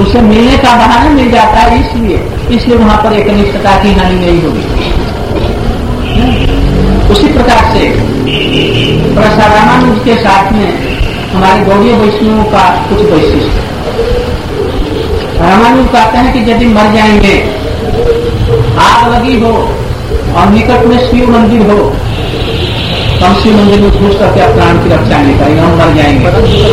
उसे मिलने का बहाना मिल जाता है, इसलिए वहां पर एक निष्ठता की हानि नहीं होगी। उसी प्रकार से रामानुज के साथ में हमारे गौड़ीय वैष्णवों का कुछ वैशिष्ट। रामानुज कहते हैं कि यदि मर जाएंगे, आग लगी हो और निकट में शिव मंदिर हो, तो हम शिव मंदिर में घुस करके प्राण की रक्षा नहीं करेंगे, हम मर जाएंगे।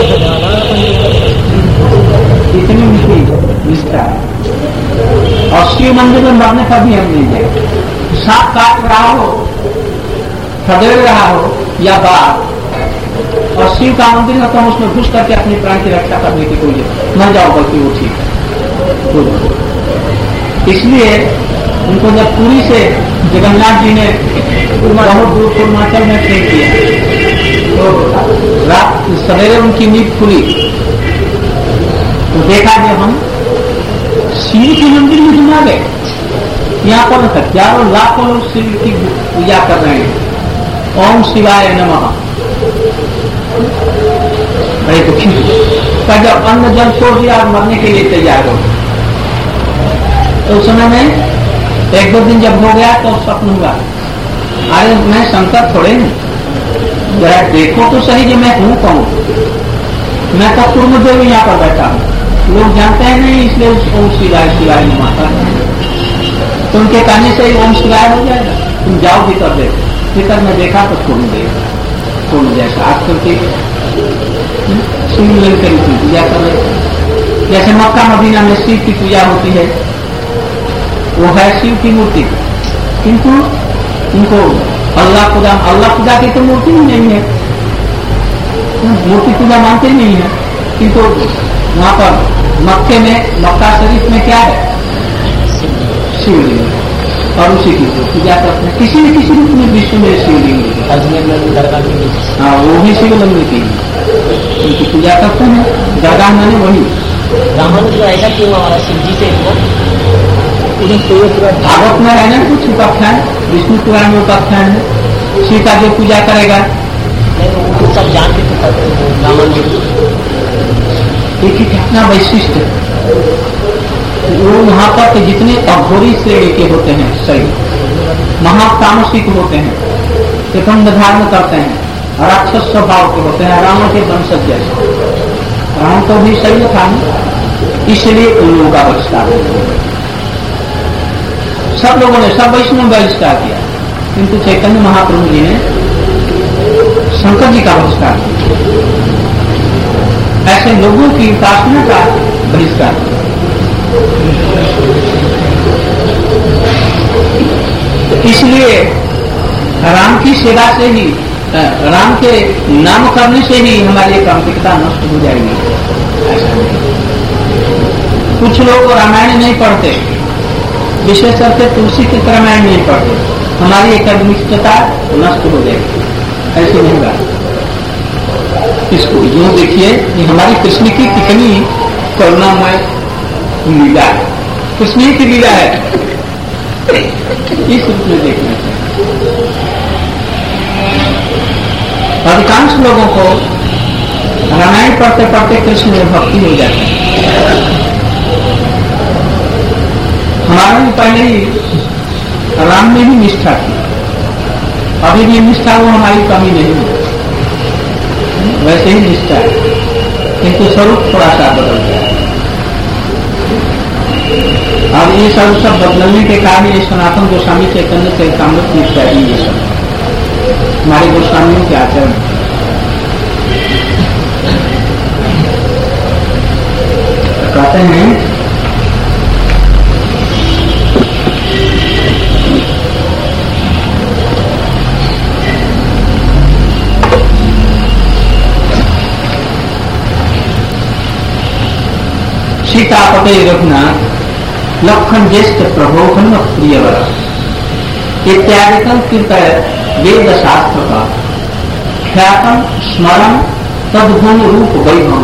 इतनी निष्ठा। और शिव मंदिर में मरने पर भी हम नहीं जाएंगे। सांप काट रहा हो, खदेड़ रहा हो या बाघ, और शिव का मंदिर है तो हम उसमें घुस करके अपनी प्राण की रक्षा करने की कोई मर जाओ बल्कि वो ठीक है। इसलिए उनको जब पुरी से जगन्नाथ जी ने बहुत दूर पूर्वांचल में फेंक दिया, तो रात सवेरे उनकी नींद खुली तो देखा जब हम शिव के मंदिर में घुमा गए, यहाँ पर हजारों लाखों लोग शिव की पूजा कर रहे हैं, ओम शिवाय नमः। बड़े दुखी का जब अन्न जल छोड़ दिया और मरने के लिए तैयार हो, तो उस समय में एक दो दिन जब हो गया तो स्वप्न हुआ, अरे मैं शंकर थोड़े हूँ, जरा देखो तो सही कि मैं हूँ कौन। मैं तो कुर्मदेव यहाँ पर बैठा हूँ, लोग जानते हैं नहीं, इसलिए ओम शिवाय शिवाय नमः। तो उनके कहने से ओम शिवाय हो जाएगा। तुम जाओ भीतर देखो, भीतर में देखा तो कुर्मदेव जैसा आजकल के शिवलिंग की पूजा कर रहे। जैसे मक्का मदीना में शिव की पूजा होती है, वो है शिव की मूर्ति, किंतु उनको अल्लाह खुदा की तो मूर्ति ही नहीं है, मूर्ति पूजा मानते ही नहीं है। किंतु वहां पर मक्के में, मक्का शरीफ में क्या है? शिवलिंग, और उसी की पूजा करते हैं किसी न किसी रूप में। विश्व में शिवलिंग, हाँ वो भी शिवलिंग की उनकी पूजा करते हैं। दरगाह मैंने वही रामानुज जो ऐसा क्यों हमारा शिव जी से भागवत में है ना कुछ उपाख्यान, विष्णु पुराण में उपाख्यान है, शिव का जो पूजा करेगा वो सब जान के रामानुज एक अपना वैशिष्ट वो वहां पर के जितने अघोरी श्रेणी के होते हैं, सही महातामसिक होते हैं, प्रखंड धारण करते हैं, राक्षस स्वभाव के होते हैं, रावण के वंशज जैसे। रावण तो भी सही था, इसलिए उन लोगों का बहिष्कार किया। सब लोगों ने, सब वैष्णव बहिष्कार किया, किंतु चैतन्य महाप्रभु जी ने शंकर जी का बहिष्कार किया। ऐसे लोगों की उपासना का बहिष्कार किया। इसलिए राम की सेवा से ही, राम के नाम करने से ही हमारी कांतिकता नष्ट हो जाएगी। ऐसा नहीं। कुछ लोग रामायण नहीं पढ़ते, विशेष करके तुलसी के रामायण नहीं पढ़ते, हमारी एकात्मिकता नष्ट हो जाएगी। ऐसे नहीं होगा। इसको यूं देखिए कि हमारी कृष्ण की कितनी करुणामय लीला है, कृष्ण की लीला है, इस रूप में देखना चाहिए। अधिकांश लोगों को रामायण पढ़ते पढ़ते कृष्ण में भक्ति हो जाती है। हमारे भी पहले ही राम में भी निष्ठा थी, अभी भी निष्ठा वो हमारी कमी नहीं है, वैसे ही निष्ठा है, किंतु स्वरूप थोड़ा सा बदल गया है। और ये सब बदलने के कारण ये सनातन गोस्वामी चैतन्य चरितामृत की शैली, ये सब हमारे गोस्वामियों के आचरण। कहते हैं सीतापते रघुनाथ लखन ज्येष्ठ प्रबोधन प्रियवर इत्यादिकम कृपय वेद शास्त्र का ख्यातम स्मरण तद्गुण रूप वैभव।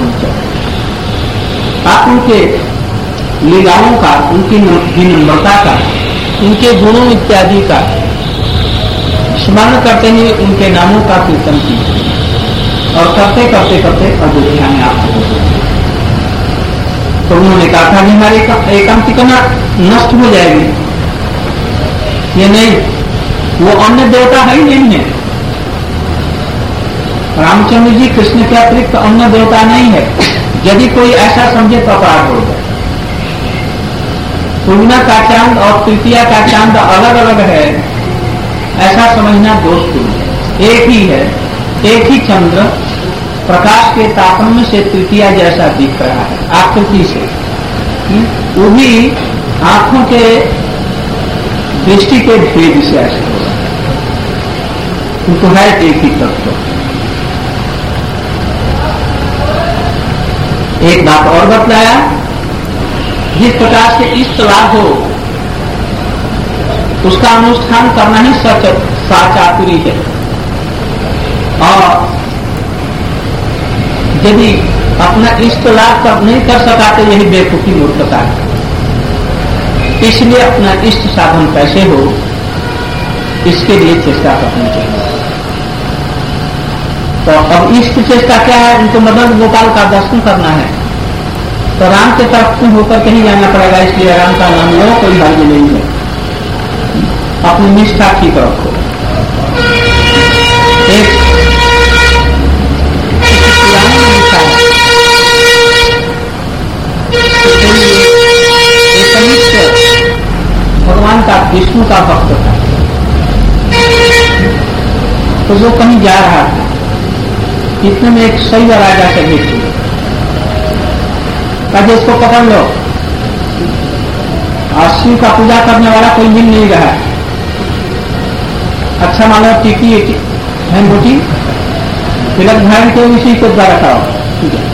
आप उनके लीलाओं का, उनकी विनम्रता का, उनके गुणों इत्यादि का स्मरण करते ही उनके नामों का कीर्तन किया और करते करते करते अयोध्या में आप तो उन्होंने कहा था कि हमारी एकांतिका नष्ट हो जाएगी। ये नहीं, वो अन्य देवता है ही नहीं है। रामचंद्र जी कृष्ण के अतिरिक्त अन्य देवता नहीं है। यदि कोई ऐसा समझे तो अपराध हो जाए। पूर्णिमा का चांद और तृतीया का चांद अलग अलग है, ऐसा समझना दोषपूर्ण। एक ही है, एक ही चंद्र प्रकाश के तापन से तृतीया जैसा दिख रहा है आकृति से। वो भी आंखों के दृष्टि के भेद से ऐसे होगा, उनको है एक ही तत्व। एक बात और बतलाया, जिस प्रकार से इष्ट लाभ हो उसका अनुष्ठान करना ही साचातुरी है, और यदि अपना इष्ट लाभ नहीं कर सका तो यही बेवकूफी मूर्खता है। इसलिए अपना इष्ट साधन कैसे हो इसके लिए चेष्टा करनी चाहिए। तो अब इष्ट चेष्टा क्या है? उनको मदन गोपाल का दर्शन करना है, तो राम के तरफ में होकर कहीं जाना पड़ेगा। इसलिए राम का नाम लो, कोई हर्ज नहीं है। अपनी निष्ठा ठीक रखो। एक पुरानी निष्ठा है, भगवान का विष्णु का भक्त था, तो वो कहीं जा रहा था। इतने में एक शैव राजा से भेज हुई, कहा इसको पकड़ लो। आज शिव का पूजा करने वाला कोई मिल नहीं रहा है। अच्छा मानो टिकी है मोटी, तिलक धारण के इसी को द्वारा खाओ, ठीक है।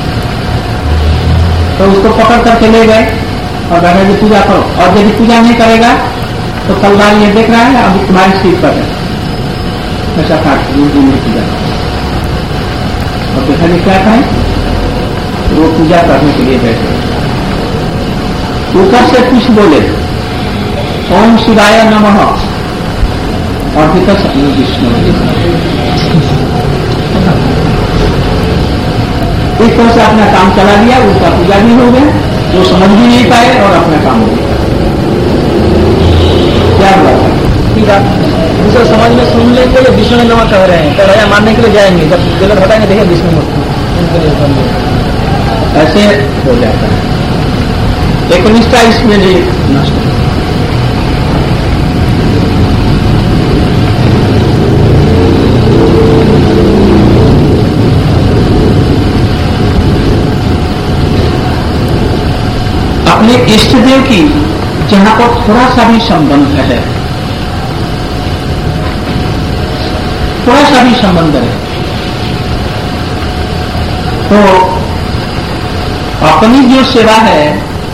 तो उसको पकड़ करके ले गए और कहा कि पूजा करो, और यदि पूजा नहीं करेगा तो तलवार ये देख रहा है अभी तुम्हारी सिर पर है, ऐसा काट पूजा करो। और देखा जी क्या कहें, वो पूजा करने के लिए बैठे, ऊपर से कुछ बोले ओम शिवाय नमः, और भीतर सपने विष्णु। इस तरह से अपना काम चला लिया, उसका पूजा भी हो गया, जो समझ भी नहीं पाए और अपना काम हो गया। क्या हुआ था? दूसरे समाज में सुन लेंगे ये विष्णु में नमः कह रहे हैं, तो राजा मानने के लिए जाएंगे, जब गलत हटाएंगे देखिए विष्णु मूर्ति, ऐसे हो जाता है। एक निष्ठा इसमें भी नष्ट। अपने इष्ट देव की जहां पर थोड़ा सा भी संबंध है, थोड़ा सा भी संबंध है, तो अपनी जो सेवा है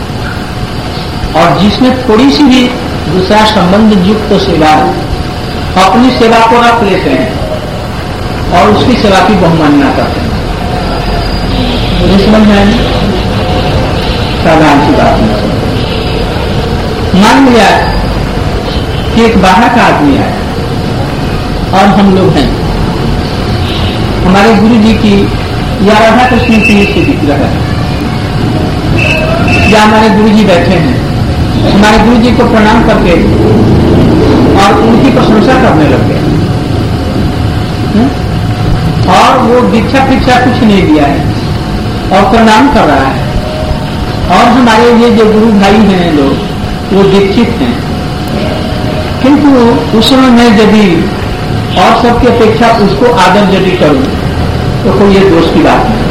और जिसमें थोड़ी सी भी दूसरा संबंध युक्त सेवा है, अपनी सेवा को रख लेते हैं और उसकी सेवा की बहुमान्यता करते हैं। मुझे समझ में आएगी? साधारण सी बात नहीं। मान लिया कि एक बाहर का आदमी है और हम लोग हैं, हमारे गुरु जी की या राधा कृष्ण की से विग्रह है, या हमारे गुरु जी बैठे हैं, हमारे गुरु जी को प्रणाम करके और उनकी प्रशंसा करने लग गए, और वो दीक्षा पीक्षा कुछ नहीं दिया है और प्रणाम कर रहा है, और हमारे ये जो गुरु भाई हैं लोग वो दीक्षित हैं, किंतु उस समय मैं यदि और सबकी अपेक्षा उसको आदर यदि करूं तो कोई ये दोष की बात नहीं।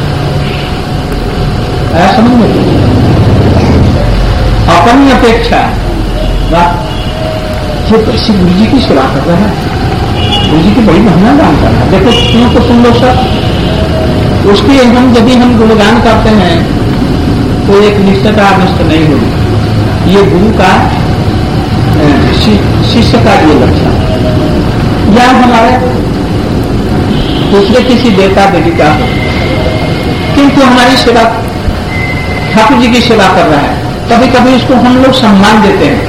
ऐसा समझ में अपनी अपेक्षा जो कैसे गुरु जी की सेवा कर रहा है, गुरु जी की बड़ी महिमा दान कर रहा है। देखो क्यों तो सुन लो सब, उसकी हम यदि हम गुणगान करते हैं तो एक निष्ठता नष्ट नहीं होगी। ये गुरु का शिष्य का ये लक्षण, या हमारे दूसरे किसी देवता देवी का हो, किंतु हमारी सेवा ठाकुर जी की सेवा कर रहा है, कभी कभी उसको हम लोग सम्मान देते हैं।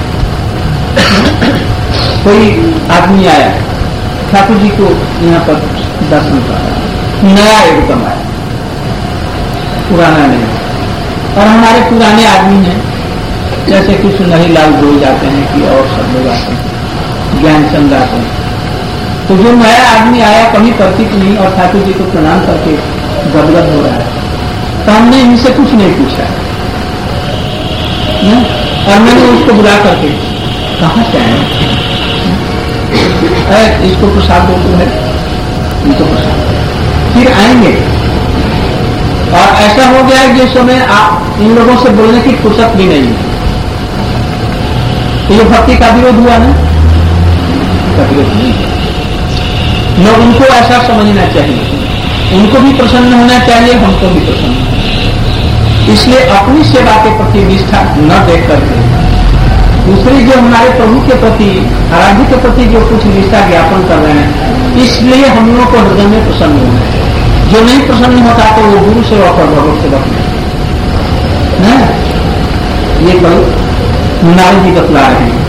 कोई आदमी आया ठाकुर जी को यहाँ पर दर्शन कर रहा है, नया एकदम आया, पुराना नहीं, और हमारे पुराने आदमी हैं, जैसे कि सुनहरीलाल बोल जाते हैं कि और सब लोग आते हैं, ज्ञानचंद आते हैं। तो जो नया आदमी आया कभी परिचित नहीं और ठाकुर जी को प्रणाम करके गदगद हो रहा है, तो हमने इनसे कुछ नहीं पूछा न? और मैंने उसको बुला करके कहाँ से आए, इसको प्रसाद दो तो है, इनको प्रसाद, फिर आएंगे। और ऐसा हो गया कि इस समय आप इन लोगों से बोलने की फुर्सत भी नहीं है। तो ये भक्ति का विरोध हुआ ना, का विरोध नहीं है। न उनको ऐसा समझना चाहिए, उनको भी प्रसन्न होना चाहिए, हमको भी प्रसन्न होना चाहिए। इसलिए अपनी सेवा के प्रति निष्ठा न देख करके दूसरी जो हमारे प्रभु के प्रति, आराध्य के प्रति जो कुछ निष्ठा ज्ञापन कर रहे हैं, इसलिए हम लोग को हृदय में प्रसन्न होना है। जो नहीं प्रसन्न होता तो वो गुरु सेवा और भगवत सेवक नहीं। ये कल नारद जी बतला रहे हैं।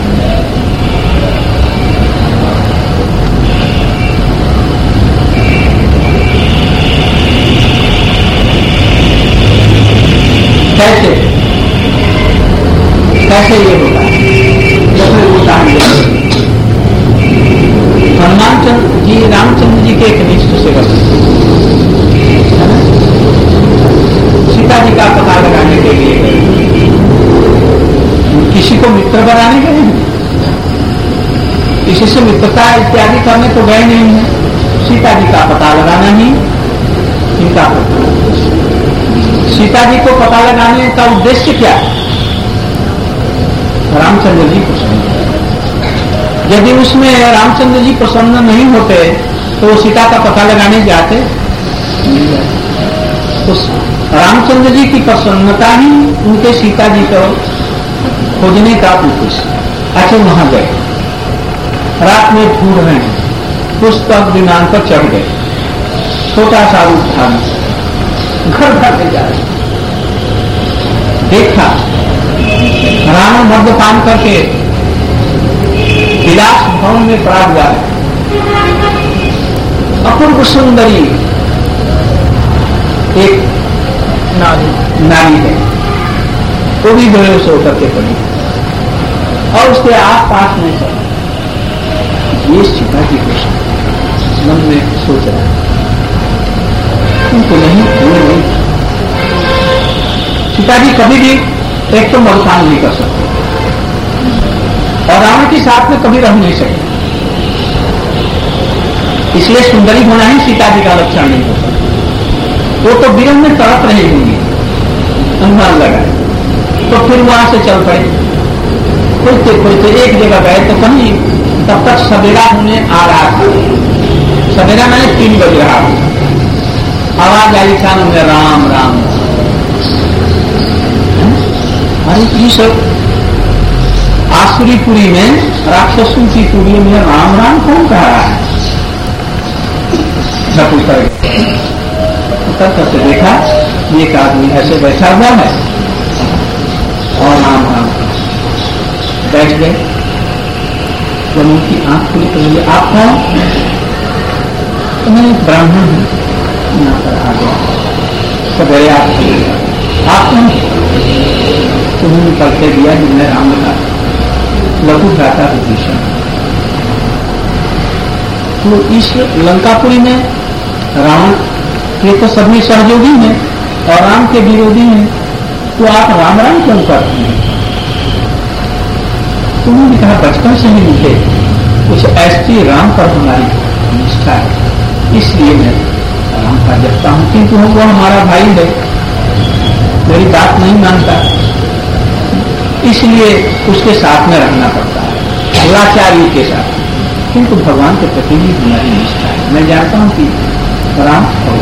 कैसे कैसे ये होता है? जैसे उदाहरण हनुमान चंद्र जी, रामचंद्र जी के एक निष्ठ सेवक, सीता जी का पता लगाने के लिए गए, किसी को मित्र बनाने गए हैं, किसी से मित्रता इत्यादि करने तो गए नहीं है, सीता जी का पता लगाना ही इनका। सीता जी को पता लगाने का उद्देश्य क्या है? रामचंद्र जी प्रसन्न। यदि उसमें रामचंद्र जी प्रसन्न नहीं होते तो सीता का पता लगाने जाते नहीं जाते। तो रामचंद्र जी की प्रसन्नता ही उनके सीता जी को खोजने का उद्देश्य। अच्छा, वहां गए, रात में ढूंढ रहे हैं, पुस्तक विमान पर चढ़ गए, छोटा सा रूप था, घर घर ले जा रहे, देखा रावण मद्यपान करके विलास भवन में पड़ा हुआ है, अपूर्व सुंदरी एक नारी है, वो भी बेहोश होकर के पड़ी और उसके आस पास में सब ये सीता जी को मन में सोच रहा है, उनको नहीं हुए नहीं। सीता जी कभी भी एक तो मद्यपान नहीं कर सकते और रावण के साथ में कभी रह नहीं सकते, इसलिए सुंदरी होना ही सीता जी का लक्षण नहीं हो सकता। वो तो विरह में तड़प रही होंगी, अनुमान लगाए, तो फिर वहां से चल पड़े, खोजते खोजते एक जगह गए तो कहीं तब तक सवेरा होने आ रहा था। सवेरा मैंने 3 बज रहा था, आवाज आई कान में राम राम। अरे ये सब आसुरीपुरी में, राक्षसों की पुरी में राम राम कौन कह रहा है? उतर करके देखा एक आदमी ऐसे बैठा हुआ है और राम राम बैठ गए। जब उनकी आंख खुली तो बोले, आप कौन? तो मैं ब्राह्मण हूं, यहाँ पर आ गया। सवेरे आप कौन? उन्होंने परिचय दिया जिनमें राम का लघु भ्राता विभीषण। तो इस लंकापुरी में रावण ये तो सभी सहयोगी हैं और राम के विरोधी हैं, तो आप राम राम क्यों करते हैं? उन्होंने कहा, बचपन से ही मुझे कुछ ऐसी राम पर हमारी निष्ठा है, इसलिए मैं राम का जपता हूं, किंतु वो हमारा भाई है, मेरी बात नहीं मानता, इसलिए उसके साथ में रहना पड़ता है, लाचारी के साथ। किंतु भगवान के प्रति भी हमारी निष्ठा है, मैं जानता हूं कि राम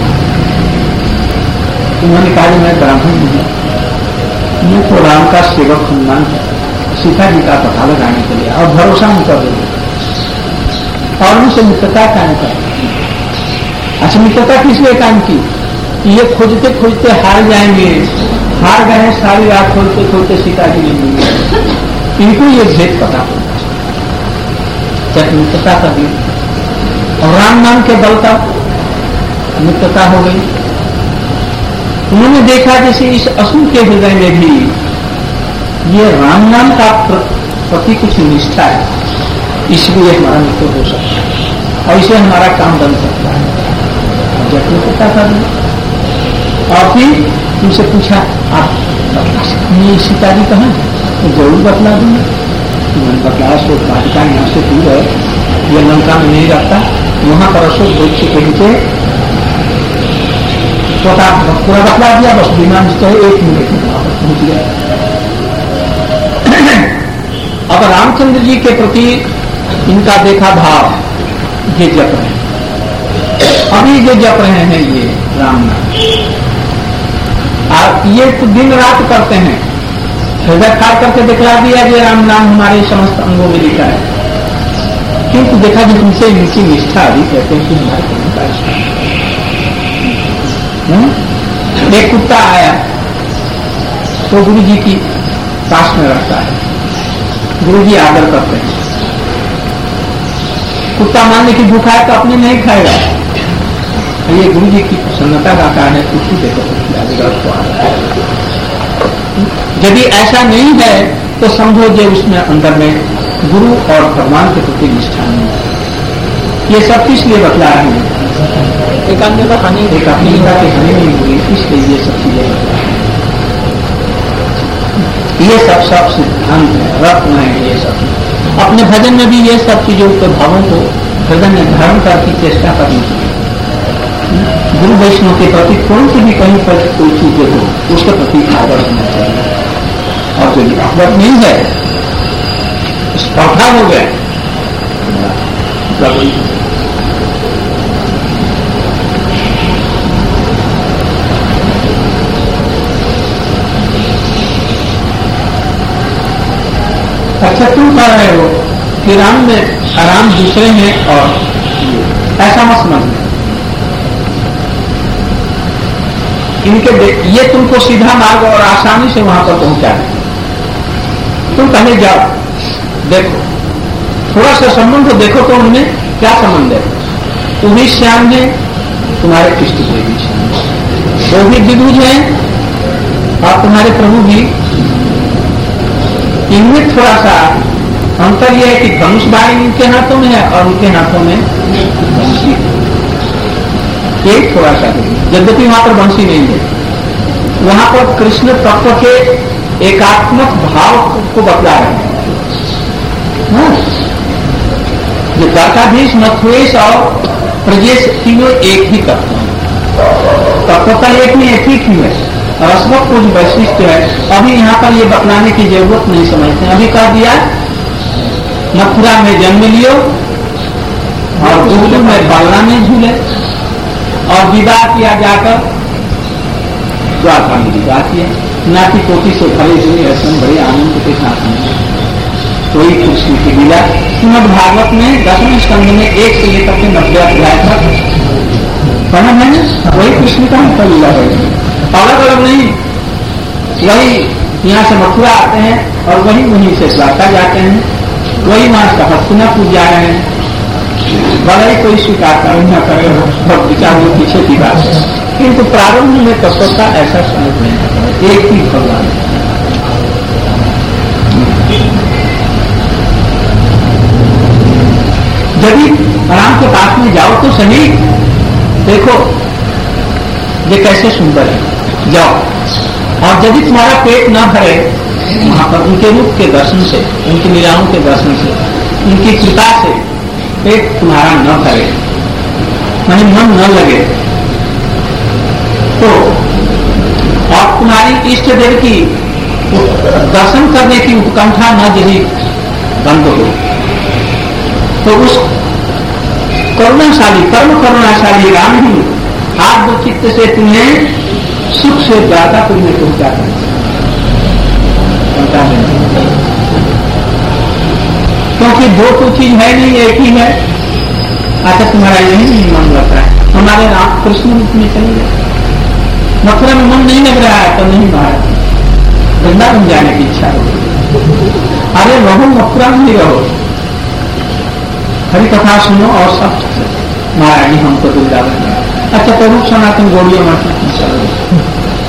उन्होंने कहा मैं ब्राह्मण हूं, मैं तो राम का सेवक हनुमान सीता जी का पता लगाने के लिए और भरोसा नहीं कर देंगे और उनसे मित्रता कायम कर। अच्छा, मित्रता किस लिए काम की? ये खोजते खोजते हार जाएंगे, हार गए, सारी रात खोजते खोजते सीता जी नहीं मिली, इनको ये भेद पता होगा। जब मित्रता कर दी और राम नाम के बल का मित्रता हो गई, उन्होंने देखा जैसे इस असुर के हृदय में भी ये राम नाम का प्रति कुछ निष्ठा है, इसलिए हमारा मित्र हो सकता है और इसे हमारा काम बन सकता है। जब पता कर और फिर उनसे पूछा आप ये सीताजी कहाँ है? तो जरूर बतला दूंगा। मैंने बतलाया सो वाटिका यहाँ से दूर है, ये लंका में नहीं रहता, वहां पर अशोक वृक्ष के नीचे पूरा बतला दिया। बस विमान जी कहे 1 मिनट में वहां पर पहुंच गया। अब रामचंद्र जी के प्रति इनका देखा भाव, ये जप रहे हैं, अभी जो जप रहे हैं ये राम नाम, और ये तो दिन रात करते हैं। हृदय खाड़ करके दिखला दिया कि राम नाम हमारे समस्त अंगों में लिखा है, किंतु देखा कि तुमसे इनकी निष्ठा अभी कहते हैं कि हमारे कहने का इष्टा। एक कुत्ता आया तो गुरु जी की पास में रखता है, गुरु जी आदर करते हैं। कुत्ता मानने की भूखा है तो अपने नहीं खाएगा, ये गुरु जी की प्रसन्नता का कारण है, कुछ देखो यदि ऐसा नहीं है तो समझो जो उसमें अंदर में गुरु और भगवान के प्रति निष्ठा नहीं है। ये सब इसलिए बतला रहे हैं, एकात्मता की हानि नहीं हुई, इसलिए ये सब चीजें बतला रहे हैं। ये सब सिद्धांत है, रत्न है। ये सब अपने भजन में भी ये सब चीजों के भावों को हृदय में धारण करने की चेष्टा करनी चाहिए। गुरु वैष्णव के प्रति कौन सी भी कहीं पर कोई चीज हो उसके प्रति आदर होना चाहिए, और जो आदर नहीं है स्पर्धा हो गया। अच्छा तुम कह रहे हो कि राम में राम दूसरे हैं, और ऐसा मत समझना। इनके ये तुमको सीधा मार्ग और आसानी से वहां पर पहुंचा है। तुम पहले जाओ, देखो थोड़ा सा संबंध देखो तो उनमें क्या संबंध है। तुम भी श्याम है, तुम्हारे इष्ट देव भी श्याम है, वो भी द्विभुज है और तुम्हारे प्रभु भी। इनमें थोड़ा सा अंतर यह है कि धनुष बाण इनके हाथों में है और उनके हाथों में बंसी है। एक थोड़ा सा, यद्यपि वहां पर बंसी नहीं है, वहां पर कृष्ण तत्व के एकात्मक भाव को बतला रहे हैं। जो द्वारकाधीश, मथुरेश और प्रजेश तीनों एक ही तत्व है, तत्वता एक में एक ही क्यों है, रसवत कुछ वैशिष्ट है। अभी यहाँ पर ये बतलाने की जरूरत नहीं समझते। अभी कह दिया मथुरा में जन्म लियो और गोकुल में बलरा में झूले, और विवाह किया जाकर द्वारका में विवाह किया, नाती पोती से भरे हुए रसम बड़े आनंद के साथ में। वही कृष्ण की लीला श्रीमद् भागवत में 10वें स्कंध में 1 से लेकर के 90 अध्याय तक पढ़ा मैंने। वही कृष्ण का लीला है, अलग अलग नहीं। वही यहाँ से मथुरा आते हैं और वहीं से द्वारका जाते हैं, वही वहां से हस्तिनापुर जा रहे हैं। भले ही कोई स्वीकार करे न करे, बहुत विचार में पीछे की बात है, किंतु प्रारंभ में तत्वता ऐसा समझ नहीं, एक ही भगवान। यदि राम के पास में जाओ तो सही, देखो ये कैसे सुंदर है, जाओ। और यदि तुम्हारा पेट न भरे वहां पर उनके रूप के दर्शन से, उनकी लीलाओं के दर्शन से, उनकी कृपा से पेट तुम्हारा न भरे, माने मन न लगे, तो और तुम्हारी इष्ट देव की दर्शन करने की उत्कंठा न यदि बंद हो, तो उस करुणाशाली, परम करुणाशाली राम ही आत्म चित्त से तुम्हें सुख से द्वारकापुर में पहुंचा क्योंकि दो तो चीज है नहीं, एक ही है। अच्छा तुम्हारा यही नहीं मन लग रहा है, हमारे राम कृष्ण रूप में चले गए। मथुरा में मन नहीं लग रहा है तो नहीं बाहर वृंदावन जाने की इच्छा हो। अरे रहो मथुरा में ही रहो, हरि कथा सुनो और सब महाराज जी हमको वृंदावन। अच्छा प्रभु सनातन गौड़ियों मत चलो,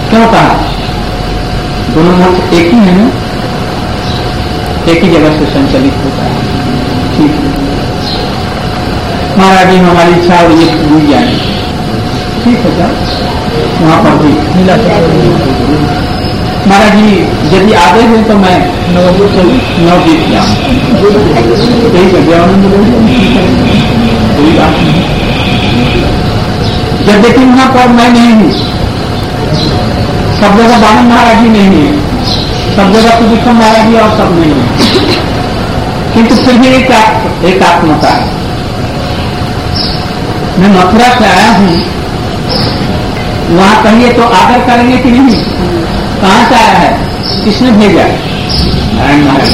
क्यों कहा? दोनों मत एक ही है ना, एक ही जगह से संचालित होता है। ठीक है महाराज जी, हमारी इच्छा और ये भूल जाए, ठीक है सर, वहां पर भी मिला। महाराज जी यदि आगे हैं तो मैं नवदीप जाऊँ, यही कर देवानंद कोई बात नहीं। जब देखिए वहां पर मैं नहीं हूँ, सब जगह बामन महाराज जी नहीं है, सब जगह सुविक्रम महाराज जी और सब नहीं है, किंतु फिर भी एक आत्मता है। मैं मथुरा से आया हूँ, वहां कहिए तो आदर करेंगे कि नहीं? कहां से आया है, किसने भेजा? नारायण महाराज।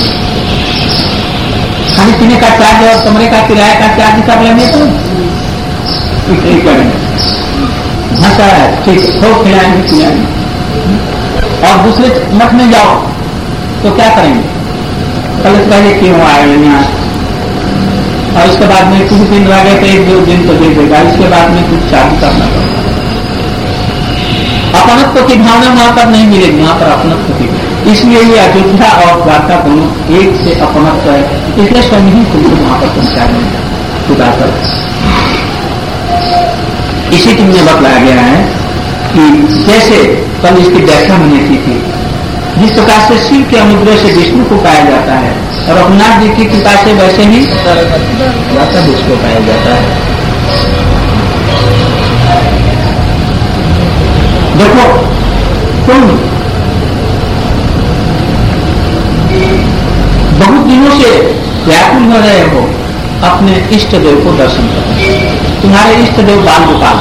खाने पीने का चार्ज और कमरे का किराए का चार्ज सब लेंगे तो नहीं करेंगे। भाषा है ठीक है, हो खिलाएंगे पिलाएंगे। और दूसरे मठ में जाओ तो क्या करेंगे? कल पहले क्यों आए यहाँ, और उसके बाद में कुछ दिन लगे तो एक दो दिन तो दे देगा, इसके बाद में कुछ चार्ज करना पड़ेगा। अपनत्व की भावना वहां पर नहीं मिलेगी, वहां पर अपनत्व की। इसलिए ये अयोध्या और द्वारका दोनों एक से अपनत्व है, इसलिए स्वयं ही तुमको वहां पर पहुंचा देंगे खुदा कर। इसी के लिए बतलाया गया है कि जैसे कल इसकी व्याख्या मैंने की थी, जिस प्रकार से शिव के अनुग्रह से विष्णु को पाया जाता है और रघुनाथ जी की कृपा से वैसे ही राधा विष्णु को पाया जाता है। देखो तुम बहुत दिनों से व्याकुल हो रहे हो अपने इष्ट देव को दर्शन करने। तुम्हारे इष्ट देव बाल गोपाल,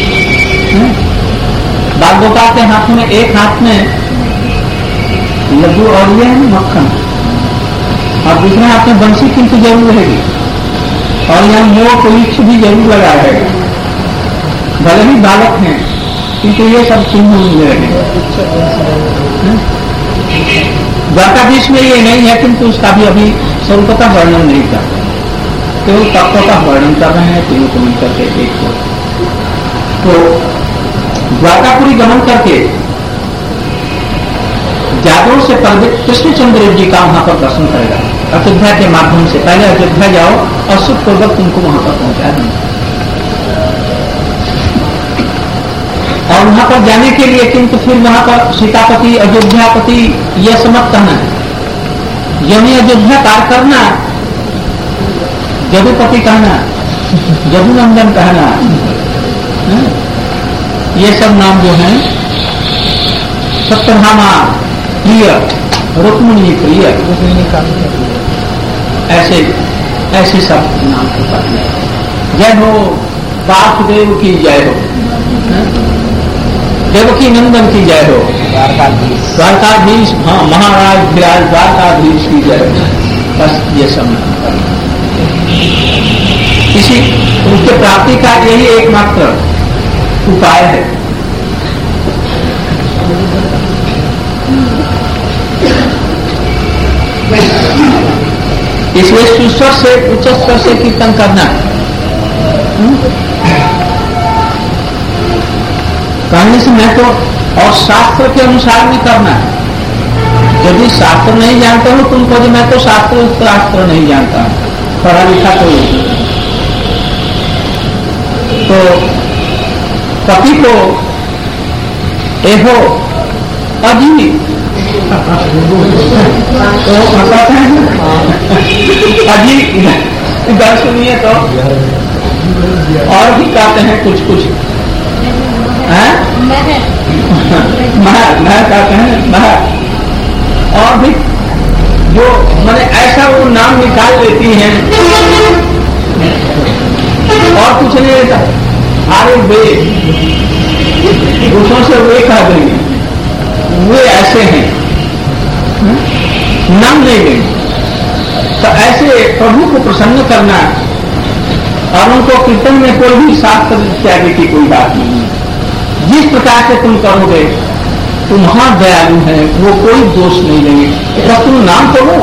बाल गोपाल के हाथ में एक हाथ में लड्डू और ये है मक्खन, और दूसरे हाथ में बंसी किंतु जरूर रहेगी, और यहाँ मोह पुलिस भी जरूर लगा रहेगा। भले ही बालक हैं किंतु ये सब चिन्ह मिल रहे। द्वारकाधीश में ये नहीं है, किंतु उसका भी अभी स्वरूप का वर्णन नहीं कर, केवल तत्व का वर्णन कर रहे हैं तीनों को मिलकर के एक को। तो द्वारकापुरी गमन करके जादव से पंडित कृष्णचंद्र जी का वहां पर दर्शन करेगा अयोध्या के माध्यम से। पहले अयोध्या जाओ और सुखपूर्वक तुमको वहां पर पहुंचा देंगे। और वहां पर जाने के लिए किंतु फिर वहां पर सीतापति अयोध्यापति यह समझ कहना है, यमी अयोध्या पार करना, जदुपति कहना, जदुनंदन कहना, ये सब नाम जो है सत्यभामा प्रिय, रुक्मिणी प्रिय, ऐसे ऐसे सब नाम के पत्नी। जय हो वासुदेव की जय हो, देवकी नंदन की जय हो, द्वारकाधीश, हाँ महाराज विराज द्वारकाधीश की जय हो। बस ये सब इसी उसके प्राप्ति का यही एकमात्र उपाय है। इसलिए सुस्वर से उच्च स्वर से कीर्तन करना, कहने से मैं तो, और शास्त्र के अनुसार भी करना है। यदि शास्त्र नहीं जानते हो तुमको, जो मैं तो शास्त्र नहीं जानता, पढ़ा लिखा तो पति को एहो अभी तो अभी इधर सुनिए तो और भी कहते हैं कुछ कुछ, मह कहते हैं मह, और भी जो मैंने ऐसा वो नाम निकाल लेती हैं और कुछ नहीं रहता। अरे वे दूसरों से वे कह देंगे, वे ऐसे हैं, नाम नहीं देंगे। तो ऐसे प्रभु को प्रसन्न करना, और उनको कीर्तन में कोई भी शास्त्र इत्यादि की कोई बात नहीं है। जिस प्रकार से तुम करोगे तुम महान दयालु है, वो कोई दोष नहीं लेंगे। बस तुम नाम तो लो,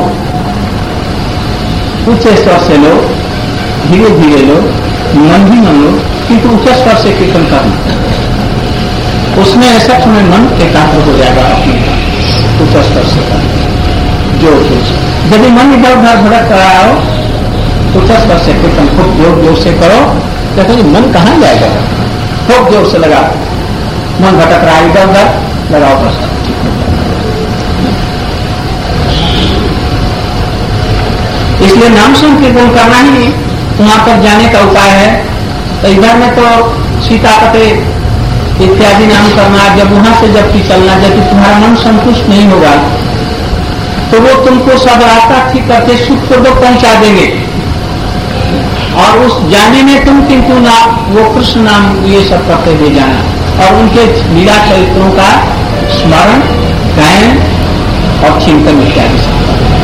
उच्च स्वर से लो, धीरे धीरे लो, मन भी मन लो, किंतु उच्च स्वर से कीर्तन करना। उसमें ऐसा समय मन एकाग्र हो जाएगा अपने उच्च स्तर से जोर जोर से। यदि मन इधर उधर भड़क रहा हो उच्च स्तर से कीर्तन खूब जोर जोर से करो, कहते हैं मन कहाँ जाएगा, खूब जोर से लगा, मन भटक रहा है इधर उधर लगाओ बस। इसलिए नाम संकीर्तन करना ही वहां पर जाने का उपाय है। तो इधर में तो सीतापते इत्यादि नाम करना, जब वहां से जबकि चलना, जबकि तुम्हारा मन संतुष्ट नहीं होगा तो वो तुमको सब रास्ता ठीक करके सुखपूर्वक पहुंचा देंगे और उस जाने में तुम किंतु ना वो कृष्ण नाम ये सब करते हुए जाना और उनके लीला चरित्रों का स्मरण, गायन और चिंतन इत्यादि सब।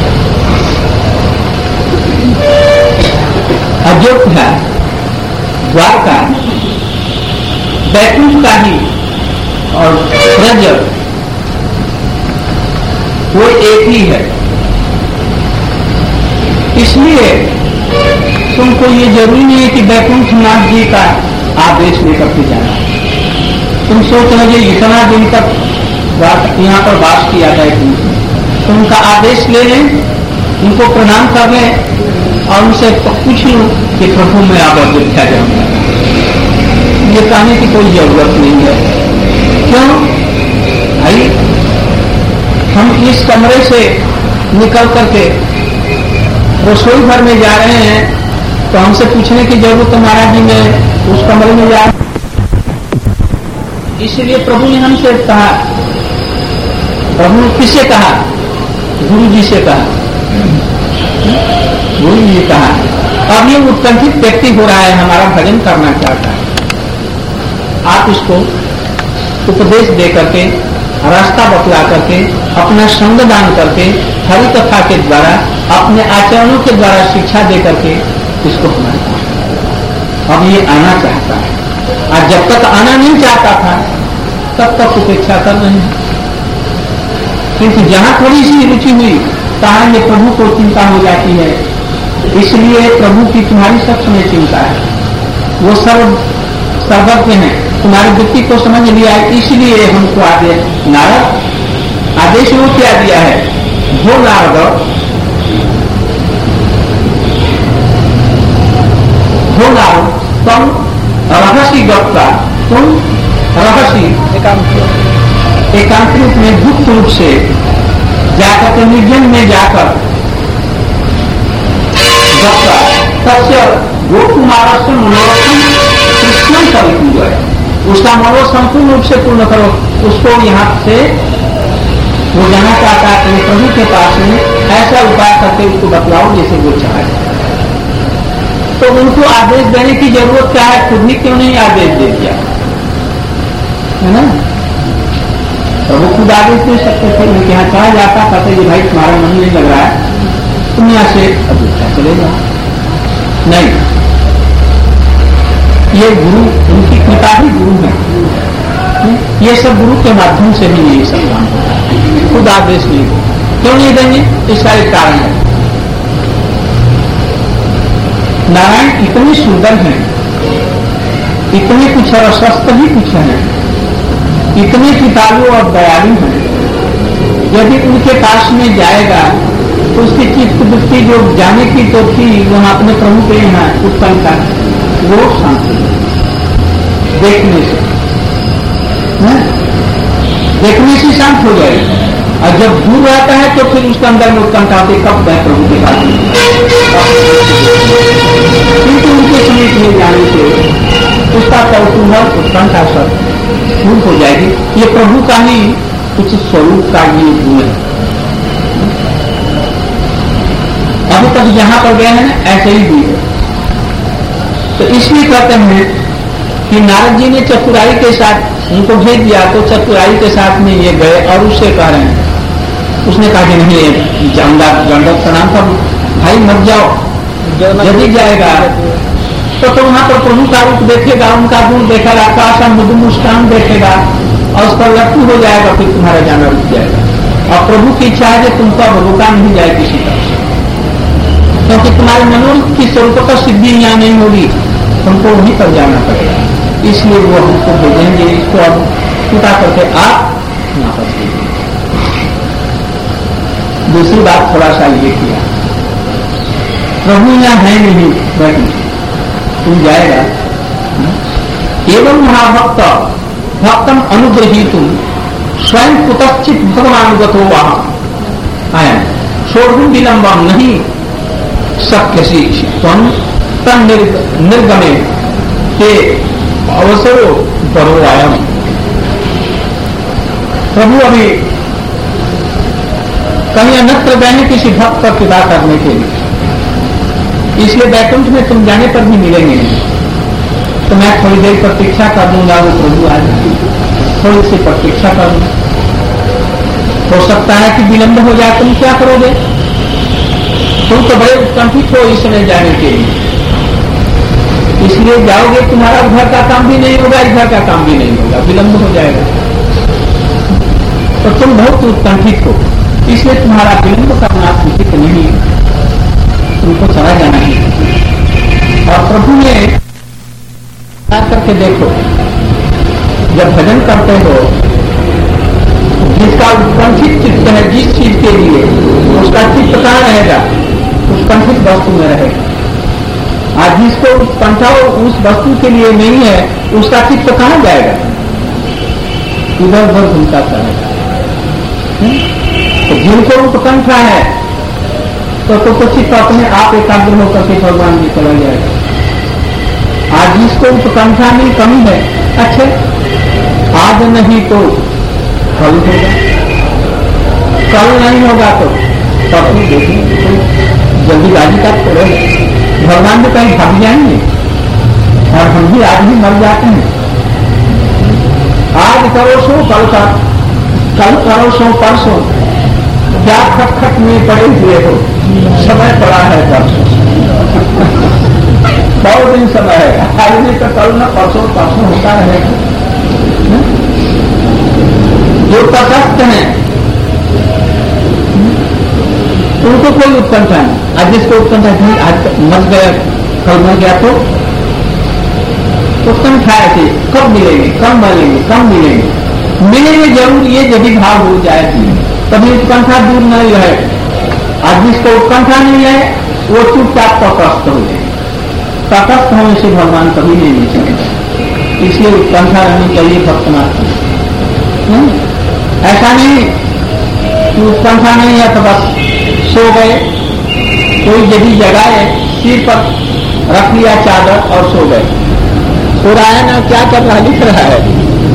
अयोध्या, द्वारका, बैकुंठ का ही और ब्रज वो एक ही है। इसलिए तुमको ये जरूरी नहीं है कि बैकुंठ नाथ जी का आदेश लेकर के जाना। तुम सोच रहे इतना दिन तक यहाँ पर वास किया जाए, तो उनका आदेश ले लें, उनको प्रणाम कर लें और उनसे पूछ लूं कि प्रभु मैं आप अयोध्या जाऊंगा। ये कहने की कोई जरूरत नहीं है। क्यों भाई, हम इस कमरे से निकल करके रसोई घर में जा रहे हैं तो हमसे पूछने की जरूरत है महाराज जी मैं उस कमरे में जा। इसलिए प्रभु ने हमसे कहा, प्रभु ने किससे कहा? गुरु जी से कहा, गुरु जी ने कहा। अब ये उत्कंठित व्यक्ति हो रहा है, हमारा भजन करना चाहता है, आप इसको उपदेश दे करके, रास्ता बतला करके, अपना संग दान करके, हरि कथा के द्वारा, अपने आचरणों के द्वारा शिक्षा दे करके इसको हमारे पास अब ये आना चाहता है। और जब तक आना नहीं चाहता था तब तक उपेक्षा कर रहे हैं, क्योंकि जहां थोड़ी सी रुचि हुई तहां ये प्रभु को चिंता हो जाती है। इसलिए प्रभु की तुम्हारी सब समय चिंता है, वो सर्वज्ञ है, तुम्हारी वृत्ति को समझ लिया है। इसलिए हमको आदेश, नारद आदेश वो क्या दिया है? जो नारद, जो नारद तुम रहस्य गप्ता, तुम रहस्य एकांत रूप में गुप्त रूप से जाकर के निर्जन में जाकर गप्ता तस्य गोकुमार से मनोरथम कृष्ण कवितु है, उसका मनोरथ संपूर्ण रूप से पूर्ण करो। उसको यहाँ से वो जाना चाहता है प्रभु के पास में, ऐसा उपाय करके उसको बतलाओ जैसे वो चाहे। तो उनको आदेश देने की जरूरत क्या है? खुद ही क्यों नहीं आदेश दे दिया, है ना? प्रभु खुद आदेश दे सकते थे, उनके यहाँ कहा जाता, कहते ये भाई तुम्हारा मन नहीं लग रहा है, तुम यहाँ से अयोध्या चले जाओ। नहीं, ये गुरु, उनकी कृपा ही गुरु है। ये सब गुरु के माध्यम से भी ये सब काम होता है, खुद आदेश नहीं दो। क्यों नहीं देंगे? इसका एक कारण है, नारायण इतने सुंदर हैं, इतने कुछ रसस्त भी कुछ हैं, इतने कृपालु और दयालु हैं। यदि उनके पास में जाएगा तो उसकी चित्त वृत्ति जो जाने की तो थी वहां अपने प्रभु के यहाँ उत्पन्न का, वो शांत देखने से, देखने से शांत हो जाएगी। और जब दूर रहता है तो फिर उसके अंदर में उत्कंठा होती, कब गए प्रभु के पास। किंतु उनके समीप में जाने से उसका कौतूहल, उत्कंठा सब दूर हो जाएगी। ये प्रभु का ही कुछ स्वरूप का ये गुण है। अभी तक जहां पर गए हैं ऐसे ही भी है। तो इसलिए कहते हैं कि नारद जी ने चतुराई के साथ उनको भेज दिया, तो चतुराई के साथ में ये गए और उससे कह रहे हैं, उसने कहा कि नहीं दंडक प्रणाम कर भाई मत जाओ, यदि जाएगा तो वहां पर प्रभु का रूप देखेगा, उनका गुण देखेगा, काशा मधु मुस्कान देखेगा और उस पर लट्टू हो जाएगा, फिर तुम्हारा जाना रुक जाएगा। और प्रभु की इच्छा है कि तुमका रुका नहीं जाए किसी तरह से, क्योंकि तुम्हारे मनोरथ की स्वरूप का सिद्धि यहाँ नहीं होगी, तुमको वहीं पर जाना पड़ेगा। इसलिए वो हमको भेजेंगे, इसको अब उठा करके आप वापस कीजिए। दूसरी बात थोड़ा सा ये किया, प्रभु यहाँ है नहीं बैठे, तुम जाएगा। एवं महाभक्त भक्तम अनुग्रहीतुम स्वयं कुतश्चित भगवानुगतो वहां आया शोधुम विलंबम नहीं शक्य तम तन निर्गमे के अवसरो बरो आयम। प्रभु अभी कहीं अन्यत्र गए किसी भक्त का विदा करने के लिए, इसलिए बैकुंठ में तुम जाने पर भी मिलेंगे नहीं, तो मैं थोड़ी देर प्रतीक्षा कर दूंगा, वो प्रभु आ जाएंगे, थोड़ी सी प्रतीक्षा कर दूंगा। हो सकता है कि विलंब हो जाए, तुम क्या करोगे? तुम तो बड़े उत्कंठित हो इस समय जाने के लिए, इसलिए जाओगे, तुम्हारा घर का काम भी नहीं होगा, इधर का काम भी नहीं होगा, विलंब हो जाएगा। तो तुम बहुत उत्कंठित हो, इसलिए तुम्हारा विलंब करना उचित नहीं, तुमको चला जाना ही। और प्रभु ने करके देखो, जब भजन करते हो, जिसका उत्कंठित चित्त है जिस चीज के लिए, उसका चित्त कहाँ रहेगा? उत्कंठित वस्तु में रहेगा। आज जिसको उत्कंठा उस वस्तु के लिए नहीं है, उसका चित्त कहाँ जाएगा? इधर उधर घूमता रहेगा। तो जिनको उत्कंठा है तो चित्त अपने आप एकाग्र होकर के भगवान जी चला जाएगा। आज जिसको उत्कंठा में कमी है, अच्छा आज नहीं तो कल होगा, कल नहीं होगा तो तब देखेंगे, जल्दीबाजी का थोड़े भगवान भी कहीं भाग जाएंगे, और हम भी आज ही मर जाते हैं। आज करो सो कल का, कल करो सो परसों, क्या खटखट में पड़े हुए हो, समय पड़ा है परसों, बहुत दिन समय है, आज नहीं तो कल न परसों परसों होता रहेगा। जो तटस्थ हैं उनको कोई उत्कंठा नहीं। आज जिसको उत्कंठा नहीं, आज मर गया कल मर गया तो उत्कंठा है, कब मिलेंगे, कब मिलेंगे, कब मिलेंगे, मिलेंगे जरूर, ये यदि भाव हो जाएगी तभी उत्कंठा दूर नहीं है। आज जिसको उत्कंठा नहीं है वो चुपचाप तटस्थ हो जाए, तटस्थ होने से भगवान कभी नहीं मिल सकेगा, इसलिए उत्कंठा रहनी चाहिए भक्त मात्र। ऐसा नहीं उत्कंठा नहीं है तो बस सो गए, कोई यदि जगाए सिर पर रख लिया चादर और सो गए, सो रहा है ना, क्या कर रहा लिख रहा है।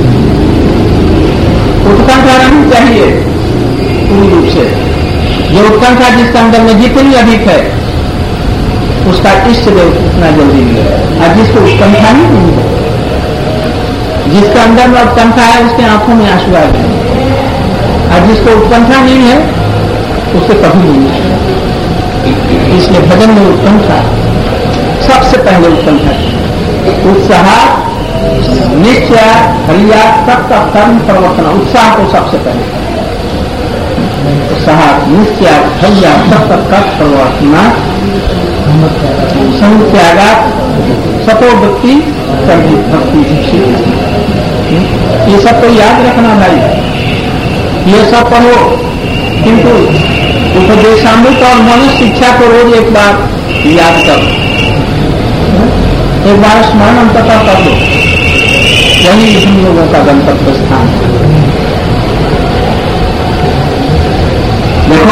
उत्कंठा रहनी चाहिए पूर्ण रूप से। जो उत्कंठा जिसके अंदर में जितनी अधिक है उसका इष्ट देव उतना जल्दी मिलेगा। और जिसको उत्कंठा नहीं है, जिसके अंदर में उत्कंठा है उसके आंखों में आंसू आ जाएंगे, और जिसको उत्कंठा नहीं है उसे कभी नहीं मिलेगा। इसलिए भजन में उत्कंठा सबसे पहले उत्कंठा, उत्साह, निश्चय, हरिया, तत्व कर्म प्रवर्तन, उत्साह को सबसे पहले, उत्साह, निश्चय, हरिया, तत्व कर्म प्रवर्तना, संत्यागा, सतोवृत्ति, सभी भक्ति शिक्षित। ये सब तो याद रखना भाई, ये सब पढ़ो, किंतु उपदेशामृत और मनुष्य शिक्षा को रोज एक बार याद करो, एक बार स्मरण अंततः कर दो, यही हम लोगों का गंतव्य स्थान है। देखो,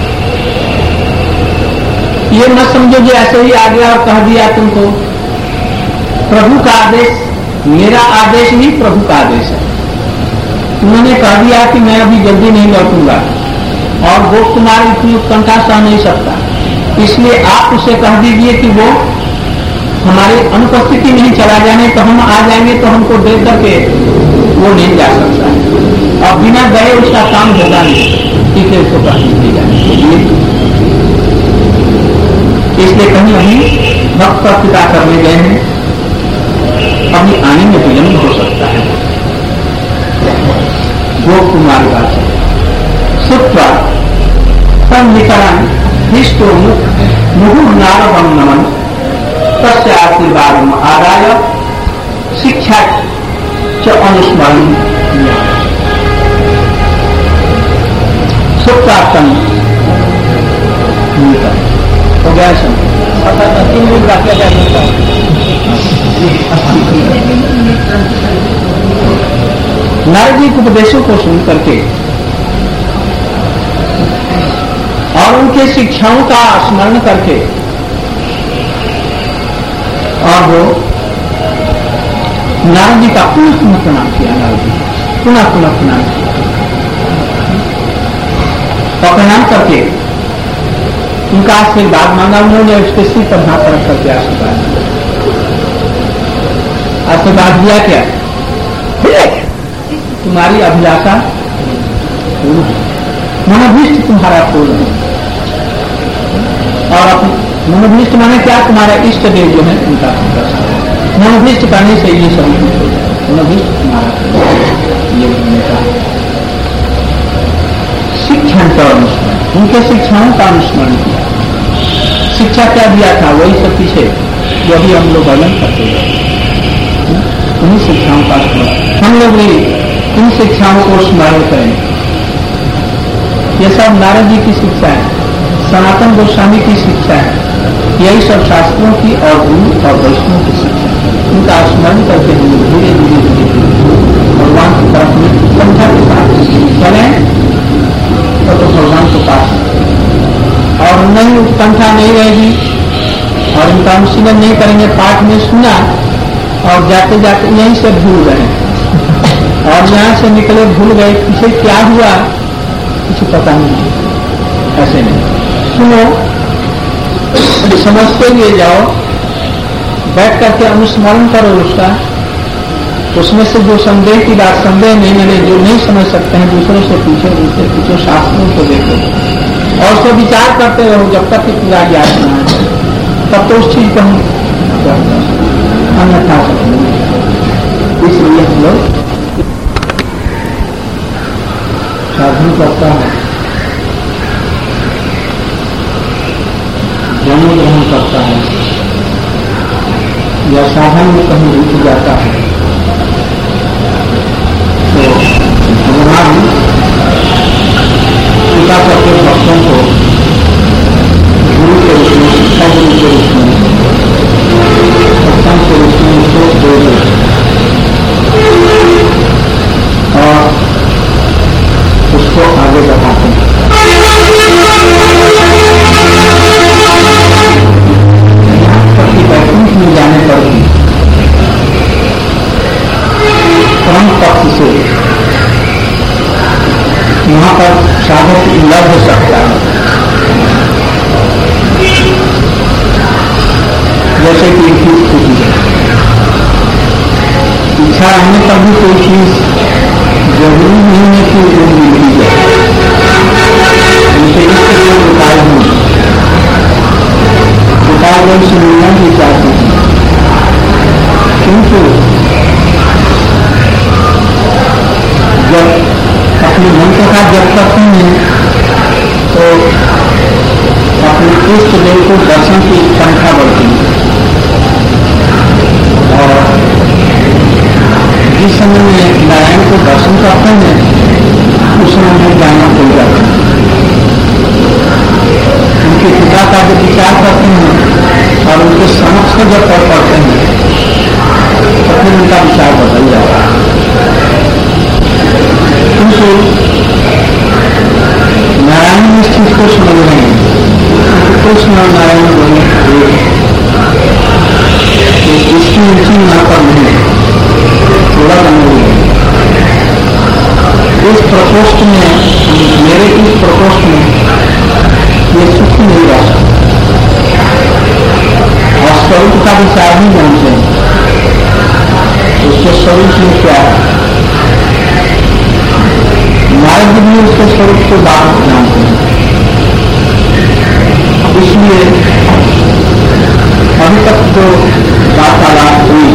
ये मत समझो कि ऐसे ही आ गया और कह दिया तुमको। प्रभु का आदेश, मेरा आदेश ही प्रभु का आदेश है। उन्होंने कह दिया कि मैं अभी जल्दी नहीं लौटूंगा और वो तुम्हारी इतनी उत्कंठा सह नहीं सकता, इसलिए आप उसे कह दीजिए कि वो हमारी अनुपस्थिति में ही चला जाने, तो हम आ जाएंगे तो हमको देख करके वो नहीं जा सकता है, और बिना गए उसका काम होगा नहीं, इसलिए उसको कह दीजिए। इसलिए कहीं अभी भक्त का पिता करने गए हैं, अभी आने में विलंब हो सकता है। गो कुमार का सुत्वा संविकरण हिष्टो मुहुर नारवम नमन तस्य आशीर्वाद आदाय शिक्षा च अनुस्मरण किया। सुप्तार्थन हो गया समय 3 मिनट बाकी है। नारद जी के उपदेशों को सुन करके और उनके शिक्षाओं का स्मरण करके और वो नारद जी का पुनः पुनः प्रणाम किया। नारद जी पुनः पुनः प्रणाम किया और प्रणाम करके उनका आशीर्वाद मांगा। उन्होंने उसके सिर पर हाथ रख करके आशीर्वाद दिया। क्या तुम्हारी अभिलाषा मनोभीष्ट तुम्हारा पूर्ण है। और मनोभीष्ट माने क्या? तुम्हारा इष्ट देव जो है उनका मनोभीष्ट करने से ये सब कुछ हो जाए। मनोभीष्ट तुम्हारा ये होने शिक्षण का अनुस्मरण, उनके शिक्षाओं का अनुस्मरण किया। शिक्षा क्या दिया था वही सब पीछे जो अभी हम लोग वर्णन करते हैं, उन्हीं शिक्षाओं का स्मरण। हम लोग भी इन शिक्षाओं को स्मरण करें। ये सब नारद जी की शिक्षा है, सनातन गोस्वामी की शिक्षा है, यही सब शास्त्रों की और गुरु और वैष्णव की शिक्षा है। उनका स्मरण करके हम लोग धीरे धीरे धीरे भगवान की तरफ में उत्कंठा के साथ चलें तो भगवान को पास। और नहीं उत्कंठा नहीं रहेगी और इनका अनुशीलन नहीं करेंगे, पाठ में सुना और जाते जाते यहीं से भूल गए और यहाँ से निकले भूल गए, पीछे क्या हुआ कुछ पता नहीं। ऐसे नहीं, सुनो समझते हुए जाओ, बैठ करके अनुस्मरण करो उसका। उसमें से जो संदेह की बात संदेह नहीं मिले, जो नहीं समझ सकते हैं दूसरों से पूछो, उनसे पूछो, शास्त्रों को देखो और उसको विचार करते रहो जब तक कि पूरा ज्ञान न आ जाए, तब तो उस चीज को हम अन्यथा सकते। इसलिए हम लोग साधन करता है, जन्म ग्रहण करता है या साधन में कहीं रुक जाता है तो भगवान कृपा करके भक्तों को गुरु के रूप में, शिक्षा गुरु के रूप में, सत्संग के रूप में उसको दे दे और उसको आगे बढ़ाते हैं। वैकुंठ में जाने पर भी परम पक्ष से वहां पर साधक लभ हो सकता है। जैसे कि स्थिति है, इच्छा रहने पर भी कोई चीज जरूरी नहीं है कि वो मिलती है। जैसे इष्ट देव उपाय हूँ, उपाय देव से मिलना भी चाहते हैं, किंतु जब अपने मंत्र का जप करते हैं तो अपने इष्ट देव को दर्शन की संख्या बढ़ती है और जिस समय में नारायण को दर्शन करते हैं उस समय में जाना भूल जाते हैं। उनकी पिता का जब विचार करते हैं और उनके समक्ष जब पढ़ते हैं तो फिर उनका विचार बदल जाता है। किंतु नारायण इस चीज को समझ रहे हैं, कृष्ण और नारायण बोले इसकी ऊंची यहाँ पर नहीं, थोड़ा जरूरी है। इस प्रकोष्ठ में, मेरे इस प्रकोष्ठ में ये सुख नहीं रह सकता और स्वरूप का विचार नहीं जानते हैं। उसके स्वरूप में क्या है, नारद भी उसके स्वरूप को बात जानते हैं। इसलिए अभी तक जो वार्तालाप हुई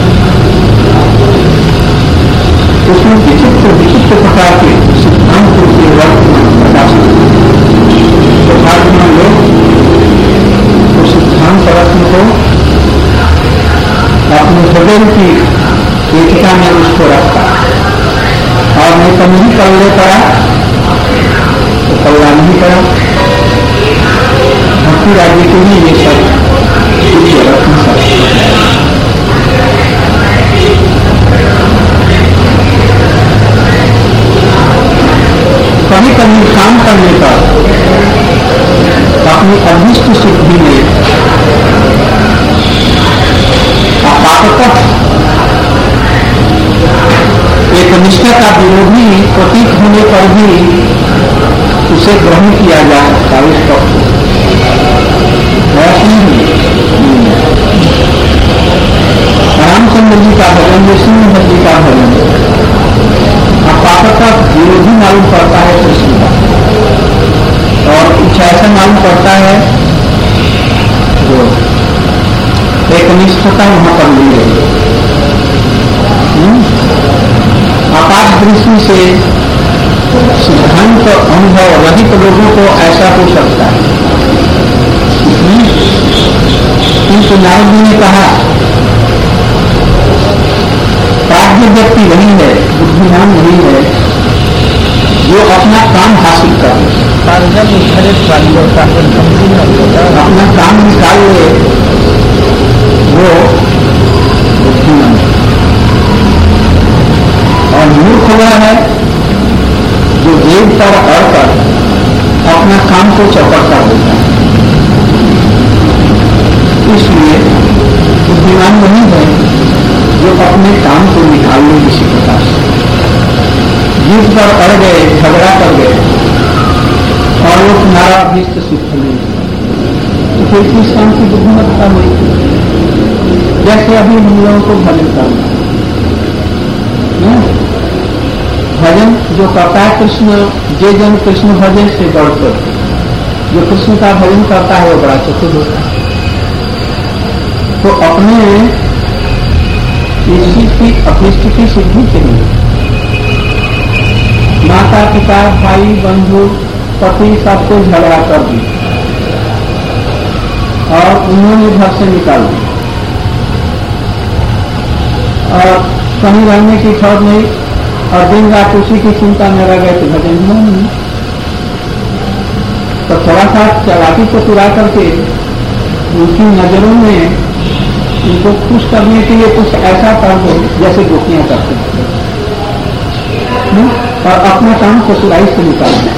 उसमें विचित्र विचित्र प्रकार के सिद्धांत के वर्ग प्रकाशित तो भारतीय लोग उस सिद्धांत रत्न को अपने हृदय की एकता में उसको रखता, और नहीं तो नहीं पल्ले पड़ा तो पल्ला नहीं पड़ा। भक्ति राज्य के लिए ये सब रत्न सब कभी कभी काम करने पर अपनी अभीष्ट सिद्धि में आपाततः एक निष्ठा का विरोधी प्रतीक होने पर भी उसे ग्रहण किया जा सकता है। उस पक्ष रामचंद्र जी का भजन, नृसिंह जी का भजन आपाततः विरोधी मालूम पड़ता है कृष्ण का, और कुछ ऐसा मालूम पड़ता है जो एक निष्ठता वहां पर मिल रही है। आपात दृष्टि से सिद्धांत अनुभव रहित लोगों को ऐसा हो सकता है, किंतु नारद जी ने कहा प्राज्ञ व्यक्ति वही है, बुद्धिमान वही है जो अपना काम हासिल कर ले, अपना काम निकाल ले, वो बुद्धिमान है। और मूर्ख वह है जो वेद पर अड़कर अपना काम को चौपट कर देता है। इसलिए बुद्धिमान वही है जो अपने काम को निकाल ले किसी प्रकार से। जिस पर अड़ गए, झगड़ा कर गए और वो तुम्हारा अभीष्ट सिद्ध नहीं, तो फिर किस काम की बुद्धिमत्ता नहीं। जैसे अभी हम लोगों को भजन करना, भजन जो करता है कृष्ण, जे जन कृष्ण भजन से बढ़कर, जो कृष्ण का भजन करता है वो बड़ा चतुर होता है। तो अपने इस चीज की अभीष्ट की सिद्धि के लिए माता पिता भाई बंधु पति सबको झगड़ा कर दी और उन्होंने घर से निकाल दी, और कहीं रहने की खबर नहीं, और दिन रात उसी की चिंता में रह गए तो भजन हुआ नहीं। तो थोड़ा सा चालाकी को पूरा करके उनकी नजरों में उनको खुश करने के लिए कुछ ऐसा कर दो जैसे गोपियां करते हैं, और अपना काम ससुराई से निकालना।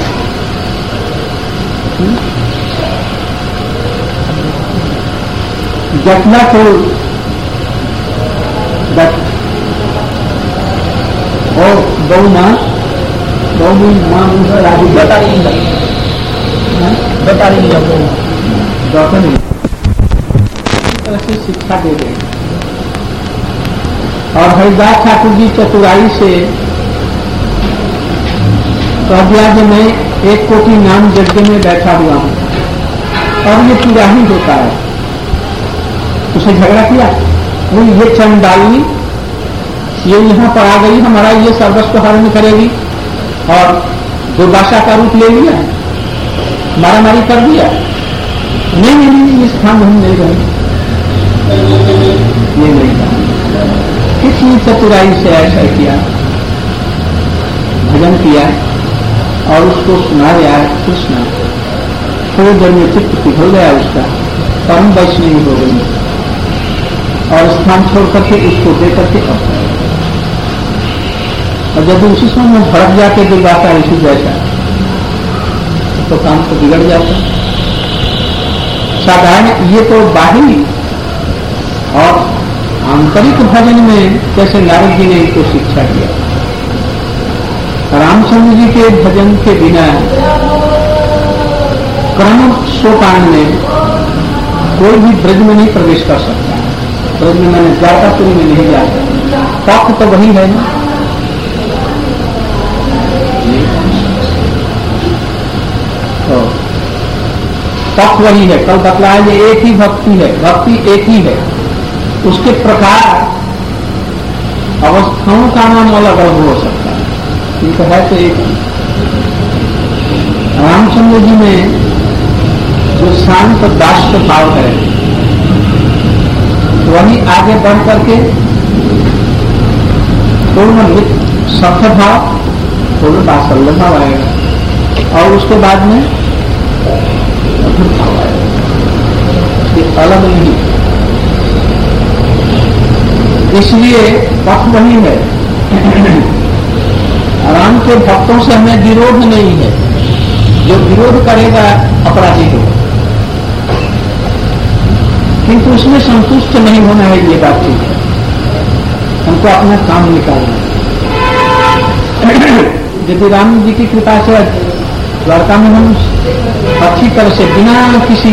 जटना को गौ मां राजू बता रही से शिक्षा दे गए। और हरिदास ठाकुर जी चतुराई से कह दिया कि मैं 1 कोटि नाम यज्ञ में बैठा हुआ हूं और ये पूरा ही होता है। उसे झगड़ा किया, वो ये चंडाली ये यहां पर आ गई, हमारा ये सर्वस्व हरण करेगी, और दुर्भाषा का रूप ले लिया, मारामारी कर दिया। नहीं, इस स्थान हम नहीं रहेंगे, ये नहीं था। किसी चतुराई से ऐसा किया, भजन किया और उसको सुना गया कृष्ण, थोड़ी देर में चित्त पिघल गया उसका, परम वैष्णवी हो गई और स्थान छोड़ करके उसको दे करके अब, और जब उसी समय में भड़क जाके दुर्वासा ऋषि जैसा तो काम तो बिगड़ जाता। साधारण ये तो बाहरी और आंतरिक भजन में जैसे नारद जी ने इनको शिक्षा दिया। रामचंद्र जी के भजन के बिना क्रम सोपान में कोई भी ब्रज में नहीं प्रवेश कर सकता। ब्रज में मैंने द्वारकापुरी में नहीं जाता, पक्ष तो वही है ना। तो पक्ष वही है, कल बतलाया ये एक ही भक्ति है, भक्ति एक ही है, उसके प्रकार अवस्थाओं का नाम अलग अलग हो सकता है, किंतु है तो एक। रामचंद्र जी में जो शांत दास्य भाव है वही आगे बढ़ करके पूर्ण सत्भाव, पूर्ण वात्सल्य भाव आएगा और उसके बाद में अद्भुत भाव आएगा। ये अलग नहीं, इसलिए पथ वही है। राम के भक्तों से हमें विरोध नहीं है, जो विरोध करेगा अपराधी होगा, किंतु उसमें संतुष्ट नहीं होना है। ये बात ठीक है, हमको अपना काम निकालना है। यदि राम जी की कृपा से द्वारका में हम अच्छी तरह से बिना किसी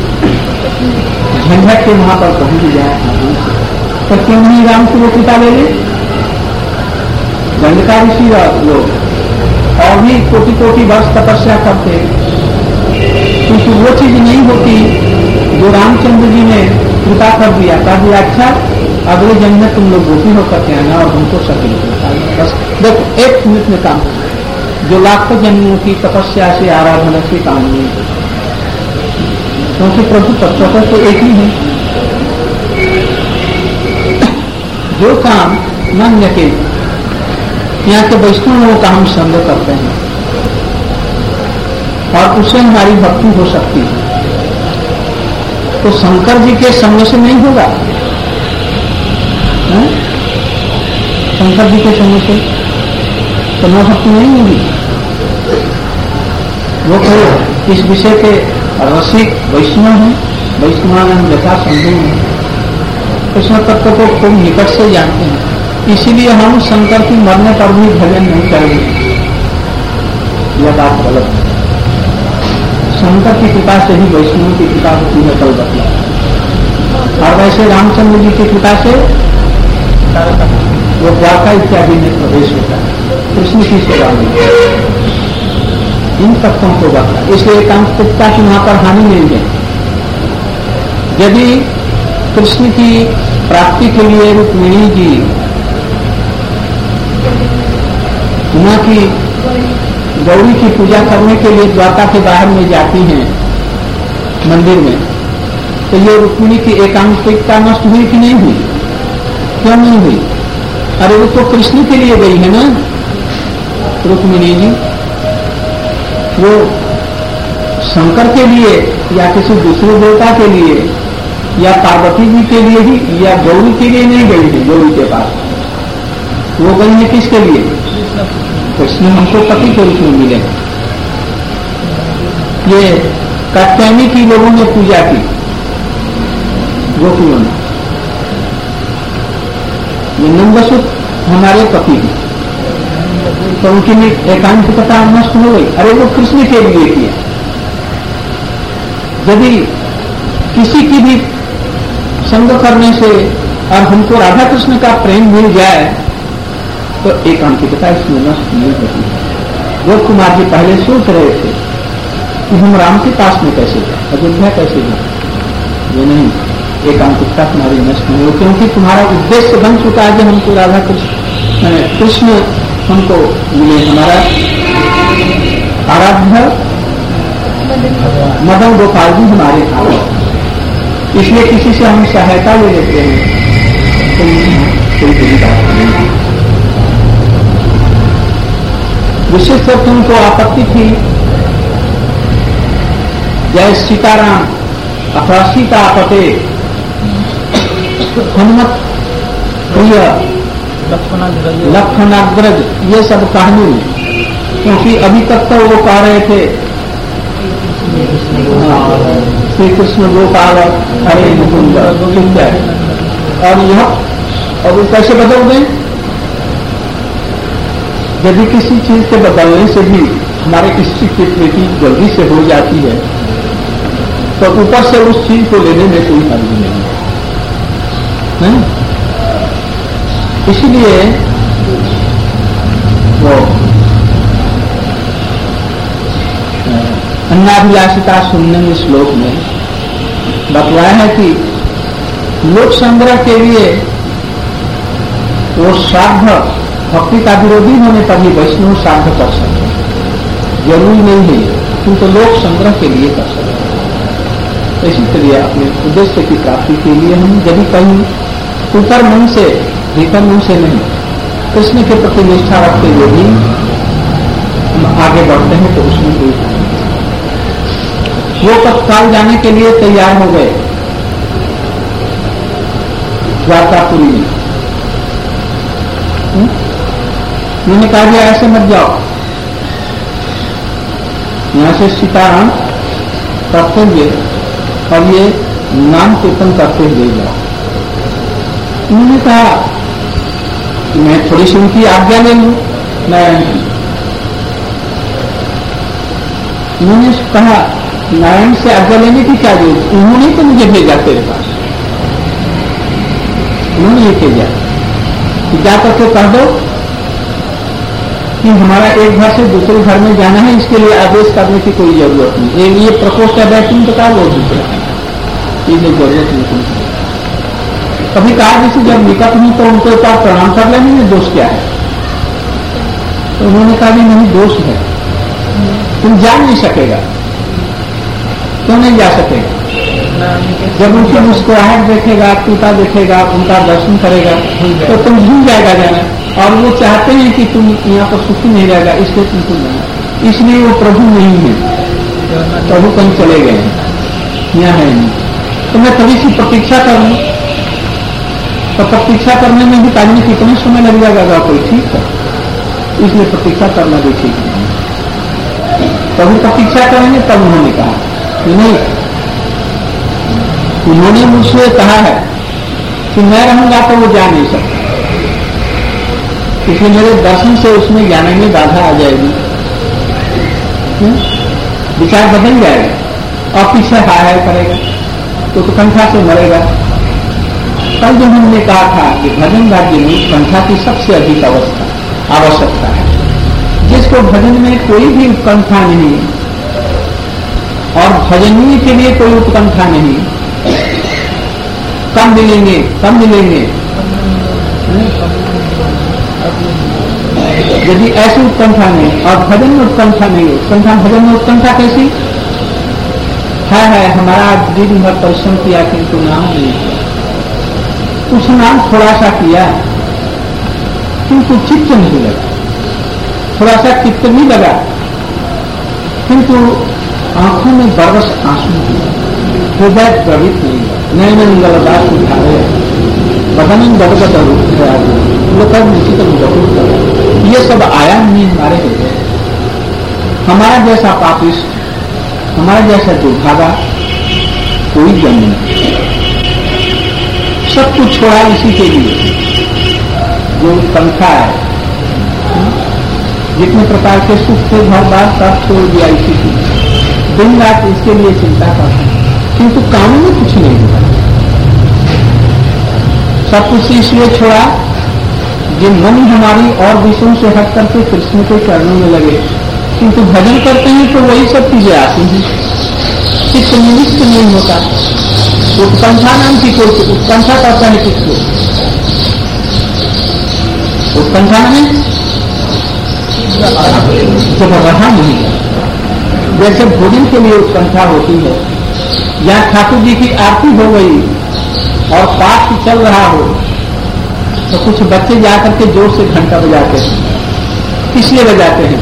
झंझट के वहां पर पहुंच जाए, तो क्यों नहीं राम की वो कृपा ले ले। दंडका ऋषि लोग और भी कोटि कोटि वर्ष तपस्या करते, क्योंकि वो चीज नहीं होती जो रामचंद्र जी ने कृपा कर दिया। अच्छा अगले जन्म में तुम लोग गोपी होकर के आना और हमको सफल बस देखो 1 मिनट में काम, जो लाखों जन्मों की तपस्या से आराधना से काम नहीं, क्योंकि प्रभु तत्व तो एक ही है। जो काम मान्य के यहाँ के वैष्णवों का हम संग करते हैं और उससे हमारी भक्ति हो सकती है, तो शंकर जी के संग से नहीं होगा। शंकर जी के संग से तो भक्ति नहीं होगी। वो तो इस विषय के रसिक वैष्णव हैं, वैष्णवानंद यथा संधु हैं, कृष्ण तत्व को खूब निकट से जानते हैं। इसीलिए हम शंकर की मरने पर भी भजन नहीं करेंगे, यह बात गलत है। शंकर की कृपा से ही वैष्णव की कृपा होती है, कल बतला। और वैसे रामचंद्र जी की कृपा से वो द्वारका इत्यादि में प्रवेश होता है, कृष्ण की सेवा में। इन तत्वों को बतला, इसलिए एकांतिकता की वहां पर हानि नहीं है। यदि कृष्ण की प्राप्ति के लिए रुक्मिणी जी वहां की गौरी की पूजा करने के लिए द्वारका के बाहर में जाती हैं मंदिर में, तो ये रुक्मिणी की एकांतिकता नष्ट हुई कि नहीं हुई? क्यों नहीं हुई? अरे वो तो कृष्ण के लिए गई है ना रुक्मिणी जी, वो शंकर के लिए या किसी दूसरे देवता के लिए या पार्वती जी के लिए ही या गौरी के लिए नहीं गई थी। गौरी के पास वो गई है किसके लिए? कृष्ण हमको पति के रूप में मिले। ये कात्यायनी की लोगों ने पूजा की गोपियों ने, ये नंदसुत हमारे पति हैं, तो उनकी एकांतिकता नष्ट हो गई। अरे वो कृष्ण के लिए किया। यदि किसी की भी संग करने से और हमको राधा कृष्ण का प्रेम मिल जाए तो एकांतिकता इसमें नष्ट नहीं होती। गोप कुमार जी पहले सोच रहे थे कि हम राम के पास में कैसे जाए, अयोध्या कैसे जाए। ये नहीं, एकांतिकता तुम्हारी नष्ट नहीं हो, क्योंकि तुम्हारा उद्देश्य बन चुका है कि हमको राधा कृष्ण हमको मिले, हमारा आराध्य मदन गोपाल जी हमारे आए। इसलिए किसी से हम सहायता ले लेते हैं तो कोई बड़ी बात नहीं। विशेष तौर पर उनको आपत्ति थी, जय सीताराम अथवा सीता पते हनुमत प्रिय लक्ष्मणाग्रज, ये सब कहानी, क्योंकि अभी तक तो वो कह रहे थे श्री कृष्ण गोपाल हरे मुकुंद, और यह और वो कैसे बदल गए? यदि किसी चीज के बदलने से भी हमारे इष्ट की प्रीति जल्दी से हो जाती है तो ऊपर से उस चीज को लेने में कोई हर्ज नहीं है। इसलिए वो अन्नाभिलाषिता सुनने में श्लोक में बतलाया है कि लोक संग्रह के लिए वो श्राद्ध भक्ति का विरोधी होने पर ही वैष्णव श्राद्ध कर सकते हैं, जरूरी नहीं है, किंतु लोक संग्रह के लिए कर सकते हैं। इसी तरह अपने उद्देश्य की प्राप्ति के लिए हम यदि कहीं ऊपर मन से भीतर मन से नहीं, कृष्ण के प्रति निष्ठा रखते हुए भी हम आगे बढ़ते हैं तो उसमें कोई वो तत्काल जाने के लिए तैयार हो गए द्वारकापुरी में। उन्होंने कहा कि ऐसे मत जाओ, यहां से सीताराम करते हुए और ये नाम कीर्तन करते हुए जाओ। उन्होंने कहा कि मैं थोड़ी सी उनकी आज्ञा ले लूं नारायण की। उन्होंने कहा नारायण से आज्ञा लेने की क्या जरूरत, उन्होंने तो मुझे भेजा तेरे पास, उन्होंने ये भेजा कि जाकर के कह दो कि हमारा एक घर से दूसरे घर में जाना है, इसके लिए आदेश करने की कोई जरूरत नहीं। ये प्रकोष्ठ है तुम तो कहा वो दूसरा ये जरूरत नहीं। कभी कहा जैसे जब निकट हूं तो उनके ऊपर प्रणाम कर लेने में दोष क्या है? तो उन्होंने कहा कि नहीं दोष है, तुम जा नहीं सकेगा। क्यों नहीं जा सकेगा? जब उनकी मुस्कुराहट देखेगा, टूटा देखेगा, उनका दर्शन करेगा तो तुम भूल जाएगा जाना, और वो चाहते हैं कि तुम यहाँ पर सुखी नहीं रहेगा, इसलिए तुमको जाना। इसलिए वो प्रभु नहीं है, प्रभु कहीं चले गए हैं, यहाँ है नहीं। तो मैं थोड़ी सी प्रतीक्षा करूं, तो प्रतीक्षा करने में भी टाइम कितने समय लग जाएगा कोई ठीक है, इसलिए प्रतीक्षा करना भी ठीक नहीं। तभी प्रतीक्षा करेंगे तब उन्होंने कहा कि नहीं, उन्होंने मुझसे कहा है कि मैं रहूंगा तो वो जा नहीं सकता, इसलिए मेरे दर्शन से उसमें जाने में बाधा आ जाएगी, विचार बदल जाएगा और पीछे हाय करेगा तो उत्कंठा से मरेगा। कल जो हमने कहा था कि भजन राज्य में उत्कंठा की सबसे अधिक आवश्यकता है। जिसको भजन में कोई भी उत्कंठा नहीं और भजनीय के लिए कोई उत्कंठा नहीं, कब मिलेंगे यदि ऐसी उत्कंठा नहीं और भजन में उत्कंठा नहीं, उत्कंठा भजन में उत्कंठा कैसी है? हमारा दिन भर परिश्रम किया किंतु नाम नहीं किया, कुछ नाम थोड़ा सा किया किंतु चित्त नहीं लगा, थोड़ा सा चित्त नहीं लगा किंतु आंखों में बरस आंसू दिया, हृदय प्रवृत्त नहीं हुआ, नयन गलदास उठाए बदन गदगद ये सब आया नहीं हमारे हृदय। हमारा जैसा पापिष्ट, हमारा जैसा दुर्भागा कोई जन्म नहीं। सब कुछ छोड़ा इसी के लिए जो उत्कंठा है, जितने प्रकार के सुख थे घर बार सब छोड़ दिया इसी के लिए, दिन रात इसके लिए चिंता करते हैं किंतु काम में कुछ नहीं हुआ। सब कुछ इसलिए छोड़ा जो मन हमारी और विषयों से हट करके कृष्ण के चरणों में लगे, किंतु भजन करते हैं तो वही सब चीजें आती हैं, चित्त निमित्त नहीं होता। उत्कंठा नाम की कोई उत्कंठा करता है किसको? उत्कंठा में जब रहा नहीं, जैसे भोजन के लिए उत्कंठा होती है, या ठाकुर जी की आरती हो गई और पाठ चल रहा हो तो कुछ बच्चे जाकर के जोर से घंटा बजाते हैं, इसलिए बजाते हैं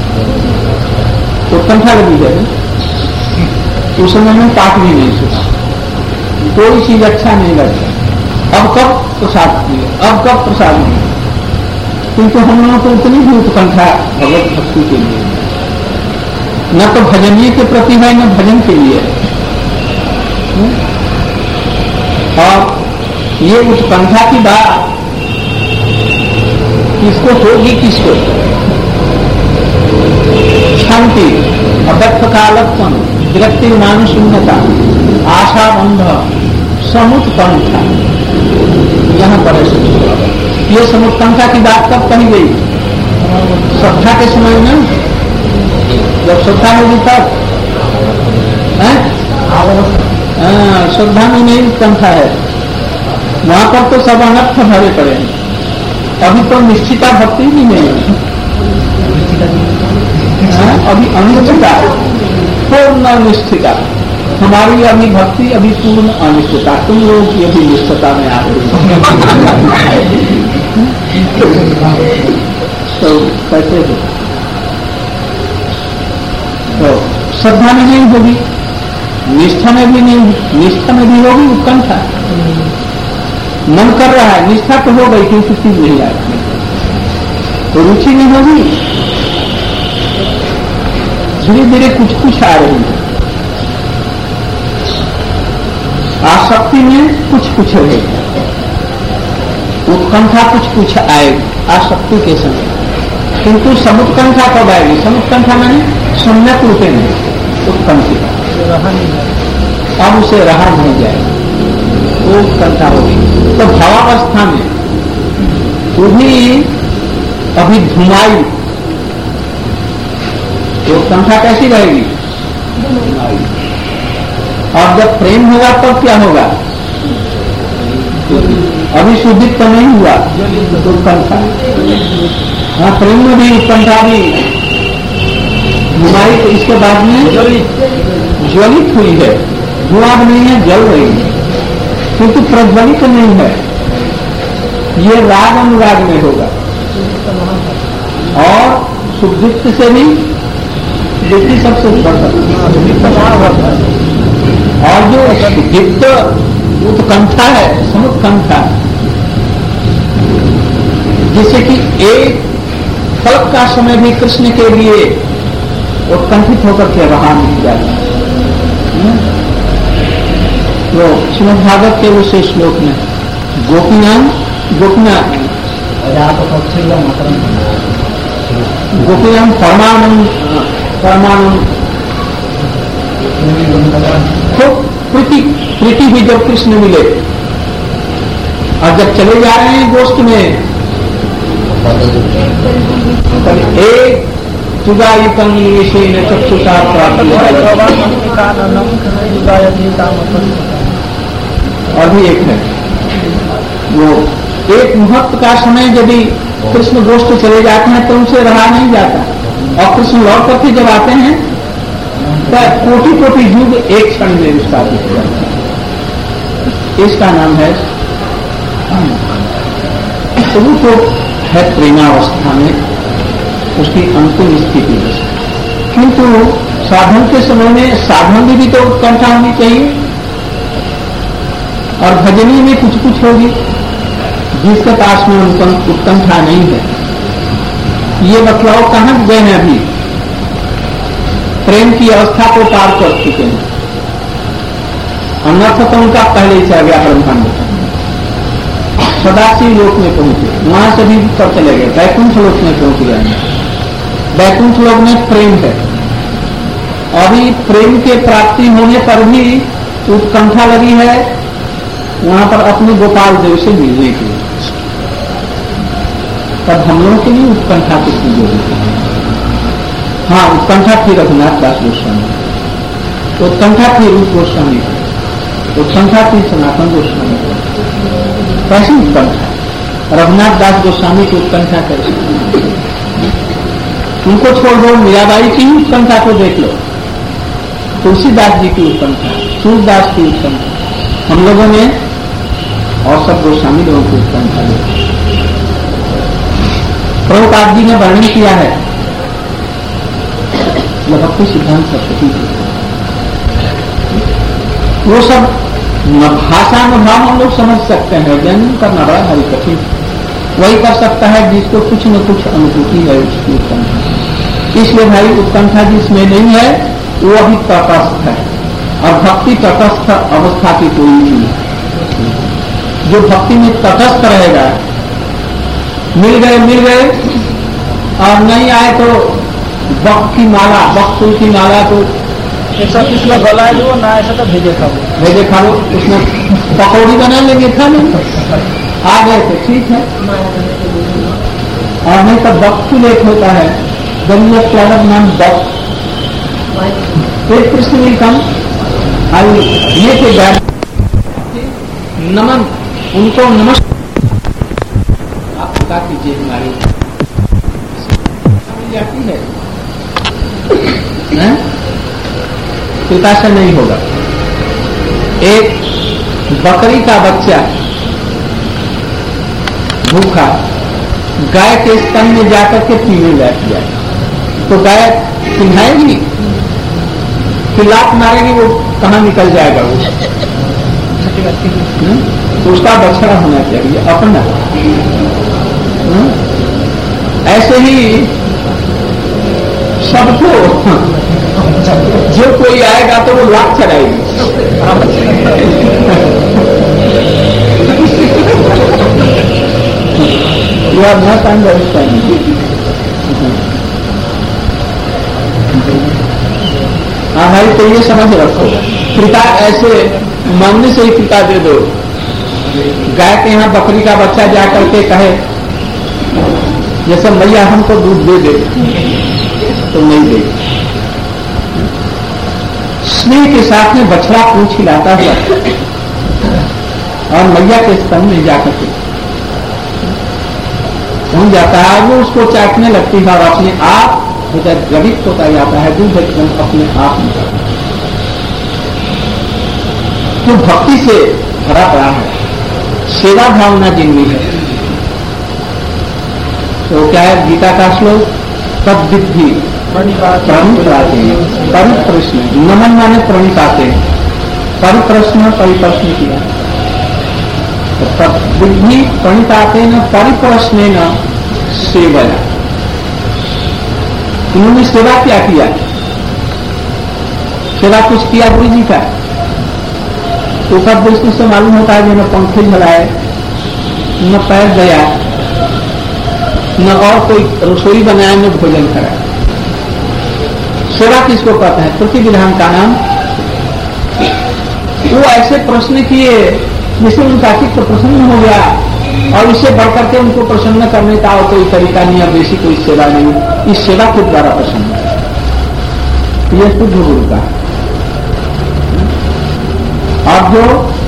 उत्कंठा लगी है। उस समय में पाठ भी नहीं सुना, कोई चीज अच्छा नहीं लगता, अब कब प्रसाद दिए, अब कब प्रसाद दिए, किंतु हम लोगों को उतनी भी उत्कंठा भगवत भक्ति के लिए न तो भजनीय के प्रति है न भजन के लिए। और ये उत्कंठा की बात किसको होगी? किसको? शांति अव्यक्त कालत्म विरक्ति मान शून्यता आशा बंध समुत्कंठा, यहां पर ये समुत्कंठा की बात कब कही गई? श्रद्धा के समय में, जब श्रद्धा होगी तब श्रद्धा में नहीं उत्कंठा है, वहां पर तो सब अनर्थ भरे पड़े हैं। अभी तो निश्चिता भक्ति भी नहीं है, अभी अनिश्चिता पूर्ण निश्चिता हमारी अभी भक्ति अभी पूर्ण अनिश्चितता, तुम लोगों की अभी निश्चितता में आ रही तो कैसे हो? तो श्रद्धा में नहीं होगी, निष्ठा में भी नहीं, निष्ठा में भी होगी उत्कंठा। मन कर रहा है, निष्ठा तो हो गई क्योंकि चीज नहीं आ रही, तो रुचि नहीं होगी, धीरे धीरे कुछ कुछ आ रही है, आसक्ति में कुछ कुछ रहेगा, उत्कंठा कुछ कुछ आएगी आसक्ति के समय, किंतु समुत्कंठा कब आएगी? समुत्कंठा मैंने सम्यक रूपे नहीं उत्कंठित, अब उसे रहा नहीं जाएगा, वो उत्कंठा होगी। तो भावावस्था में वो भी अभी धुमाई, तो उत्कंठा कैसी रहेगी? धुमाई। और जब प्रेम होगा तब क्या होगा? अभी शुद्धित तो नहीं हुआ उत्कंठा। हाँ, प्रेम में भी उत्कंठा भी धुमाई, तो इसके बाद में ज्वलित हुई है, धुआं नहीं है, जल रही है, क्योंकि प्रज्वलित नहीं है। ये राग अनुराग में होगा, और सुदीप्त से भी दीप्ति सबसे और जो दीप्त उत्कंठा है, समुत्कंठा, जैसे कि एक पल का समय भी कृष्ण के लिए उत्कंठित होकर के रहा नहीं जाता। तो श्रीमद् भागवत के उस श्लोक में गोपीनाम परमानंद तो प्रीति भी जब कृष्ण मिले और जब चले जा रहे हैं गोष्ठ में, एक चुगायुतम निवेशेन चक्षुषा प्राप्ति, और भी एक है वो एक मुहूर्त का समय यदि कृष्ण गोष्ठ चले जाते हैं तो उनसे रहा नहीं जाता, और कृष्ण लौट करके जब आते हैं तो कोटि कोटि युग एक क्षण में विस्थापित हो जाता है। इसका नाम है तो वो तो है प्रेमावस्था में उसकी अंतिम स्थिति है। किंतु साधन के समय में साधन में भी तो उत्कंठा होनी चाहिए, और भजनी में कुछ कुछ होगी, जिसके पास में उत्कंठा नहीं है। ये बतलाओ कहां गए हैं? अभी प्रेम की अवस्था को पार कर चुके हैं, अनर्थ तो उनका पहले ही चल गया ब्रह्मांड, सदाशिव लोक में पहुंचे, वहां से भी ऊपर चले गए, वैकुंठ लोक में पहुंच गए। वैकुंठ लोक में प्रेम है, अभी प्रेम के प्राप्ति होने पर भी उत्कंठा लगी है वहां पर अपने गोपाल देव से मिलने के लिए। तब हम लोगों के लिए उत्कंठा कितनी जरूरी है? हाँ, उत्कंठा थी रघुनाथ दास गोस्वामी, उत्कंठा थी रूप गोस्वामी, उत्कंठा थी सनातन गोस्वामी। कैसी उत्कंठा? रघुनाथ दास गोस्वामी की उत्कंठा कैसी? उनको छोड़ दो, मीराबाई की ही उत्कंठा को देख लो, तुलसीदास जी की उत्कंठा, सूरदास की उत्कंठा, हम लोगों ने और सब गोस्वामी लोगों की उत्कंठा देखी। प्रभुपाद जी ने वर्णन किया है भक्ति सिद्धांत सरस्वती जी, वो सब भाषा में भाव हम लोग समझ सकते हैं, व्यंजन करना बड़ा भारी कठिन, वही कर सकता है जिसको कुछ न कुछ अनुभूति है उसकी उत्कंठा। इसलिए भाई उत्कंठा जिसमें नहीं है वो अभी तटस्थ है, और भक्ति तटस्थ अवस्था की कोई नहीं है। जो भक्ति में तटस्थ रहेगा, मिल गए और नहीं आए तो बक की माला, बक फूल की माला तो ऐसा किसका गला है वो ना, ऐसा तो भेजे खा लो, उसमें पकौड़ी बना लेंगे, खा लेंगे, आ गए तो ठीक है, और नहीं तो बक फूल एक होता है, गंगा प्लानट नाम बक, एक कृष्ण विल कम, ये के बैठ नमन, उनको नमस्कार आप बता कीजिए, हमारी जाती है कृपा से नहीं होगा। एक बकरी का बच्चा भूखा गाय के स्तन में जाकर के पीने बैठ जाए तो गाय पिघाएगी कि लात मारेगी, वो कहाँ निकल जाएगा वो। तो उसका बछड़ा होना चाहिए अपना। ऐसे ही सबको जो कोई आएगा तो वो लात चढ़ाएगी। You are not understanding. हाँ भाई, तो ये समझ रखो, पिता ऐसे मांगने से ही पिता दे दो। गाय के यहाँ बकरी का बच्चा जाकर के कहे जैसे मैया हमको दूध दे दे, तो नहीं दे। स्नेह के साथ में बछड़ा पूछ खिलाता है और मैया के स्तन में जाकर के पहुंच जाता है, वो उसको चाटने लगती है और अपने आप हृदय द्रवित होता जाता है, दूध एकदम अपने आप निकलता है। जो भक्ति से भरा पड़ा है, सेवा भावना जिनमें है, तो क्या है गीता का श्लोक, तब विद्धि प्रणिपाते परिप्रश्न, नमन माने प्रणिपाते, परिप्रश्न परिप्रश्न किया, तो तब विद्धि प्रणिपाते न परिप्रश्न न सेवया। इन्होंने सेवा क्या किया? सेवा कुछ किया गुरु जी का, तो सब दृष्टि से मालूम होता है, न पंखे जलाए, न पैर गया, न और कोई रसोई बनाया, न भोजन कराया। सेवा किसको कहते हैं? त्रुटि विधान का नाम। वो ऐसे प्रश्न किए जिससे उनका चित्त प्रसन्न हो गया और इससे बढ़कर के उनको प्रसन्न करने का और कोई तरीका नहीं, अब ऐसी कोई सेवा नहीं, इस सेवा के द्वारा प्रसन्न है। यह शुद्ध गुरु का। और जो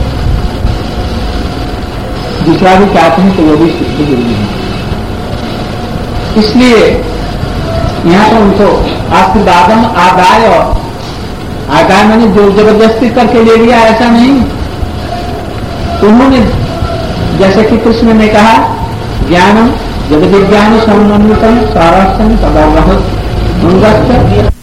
दूसरा भी चाहते हैं तो वो भी शुद्ध गुरु है। इसलिए यहां पर उनको आशीर्वादम आदाय, आदाय मैंने जो जबरदस्ती करके ले लिया ऐसा नहीं। उन्होंने जैसे कि कृष्ण ने कहा, ज्ञानम जगद विज्ञान समन्वितम सारांशम सदा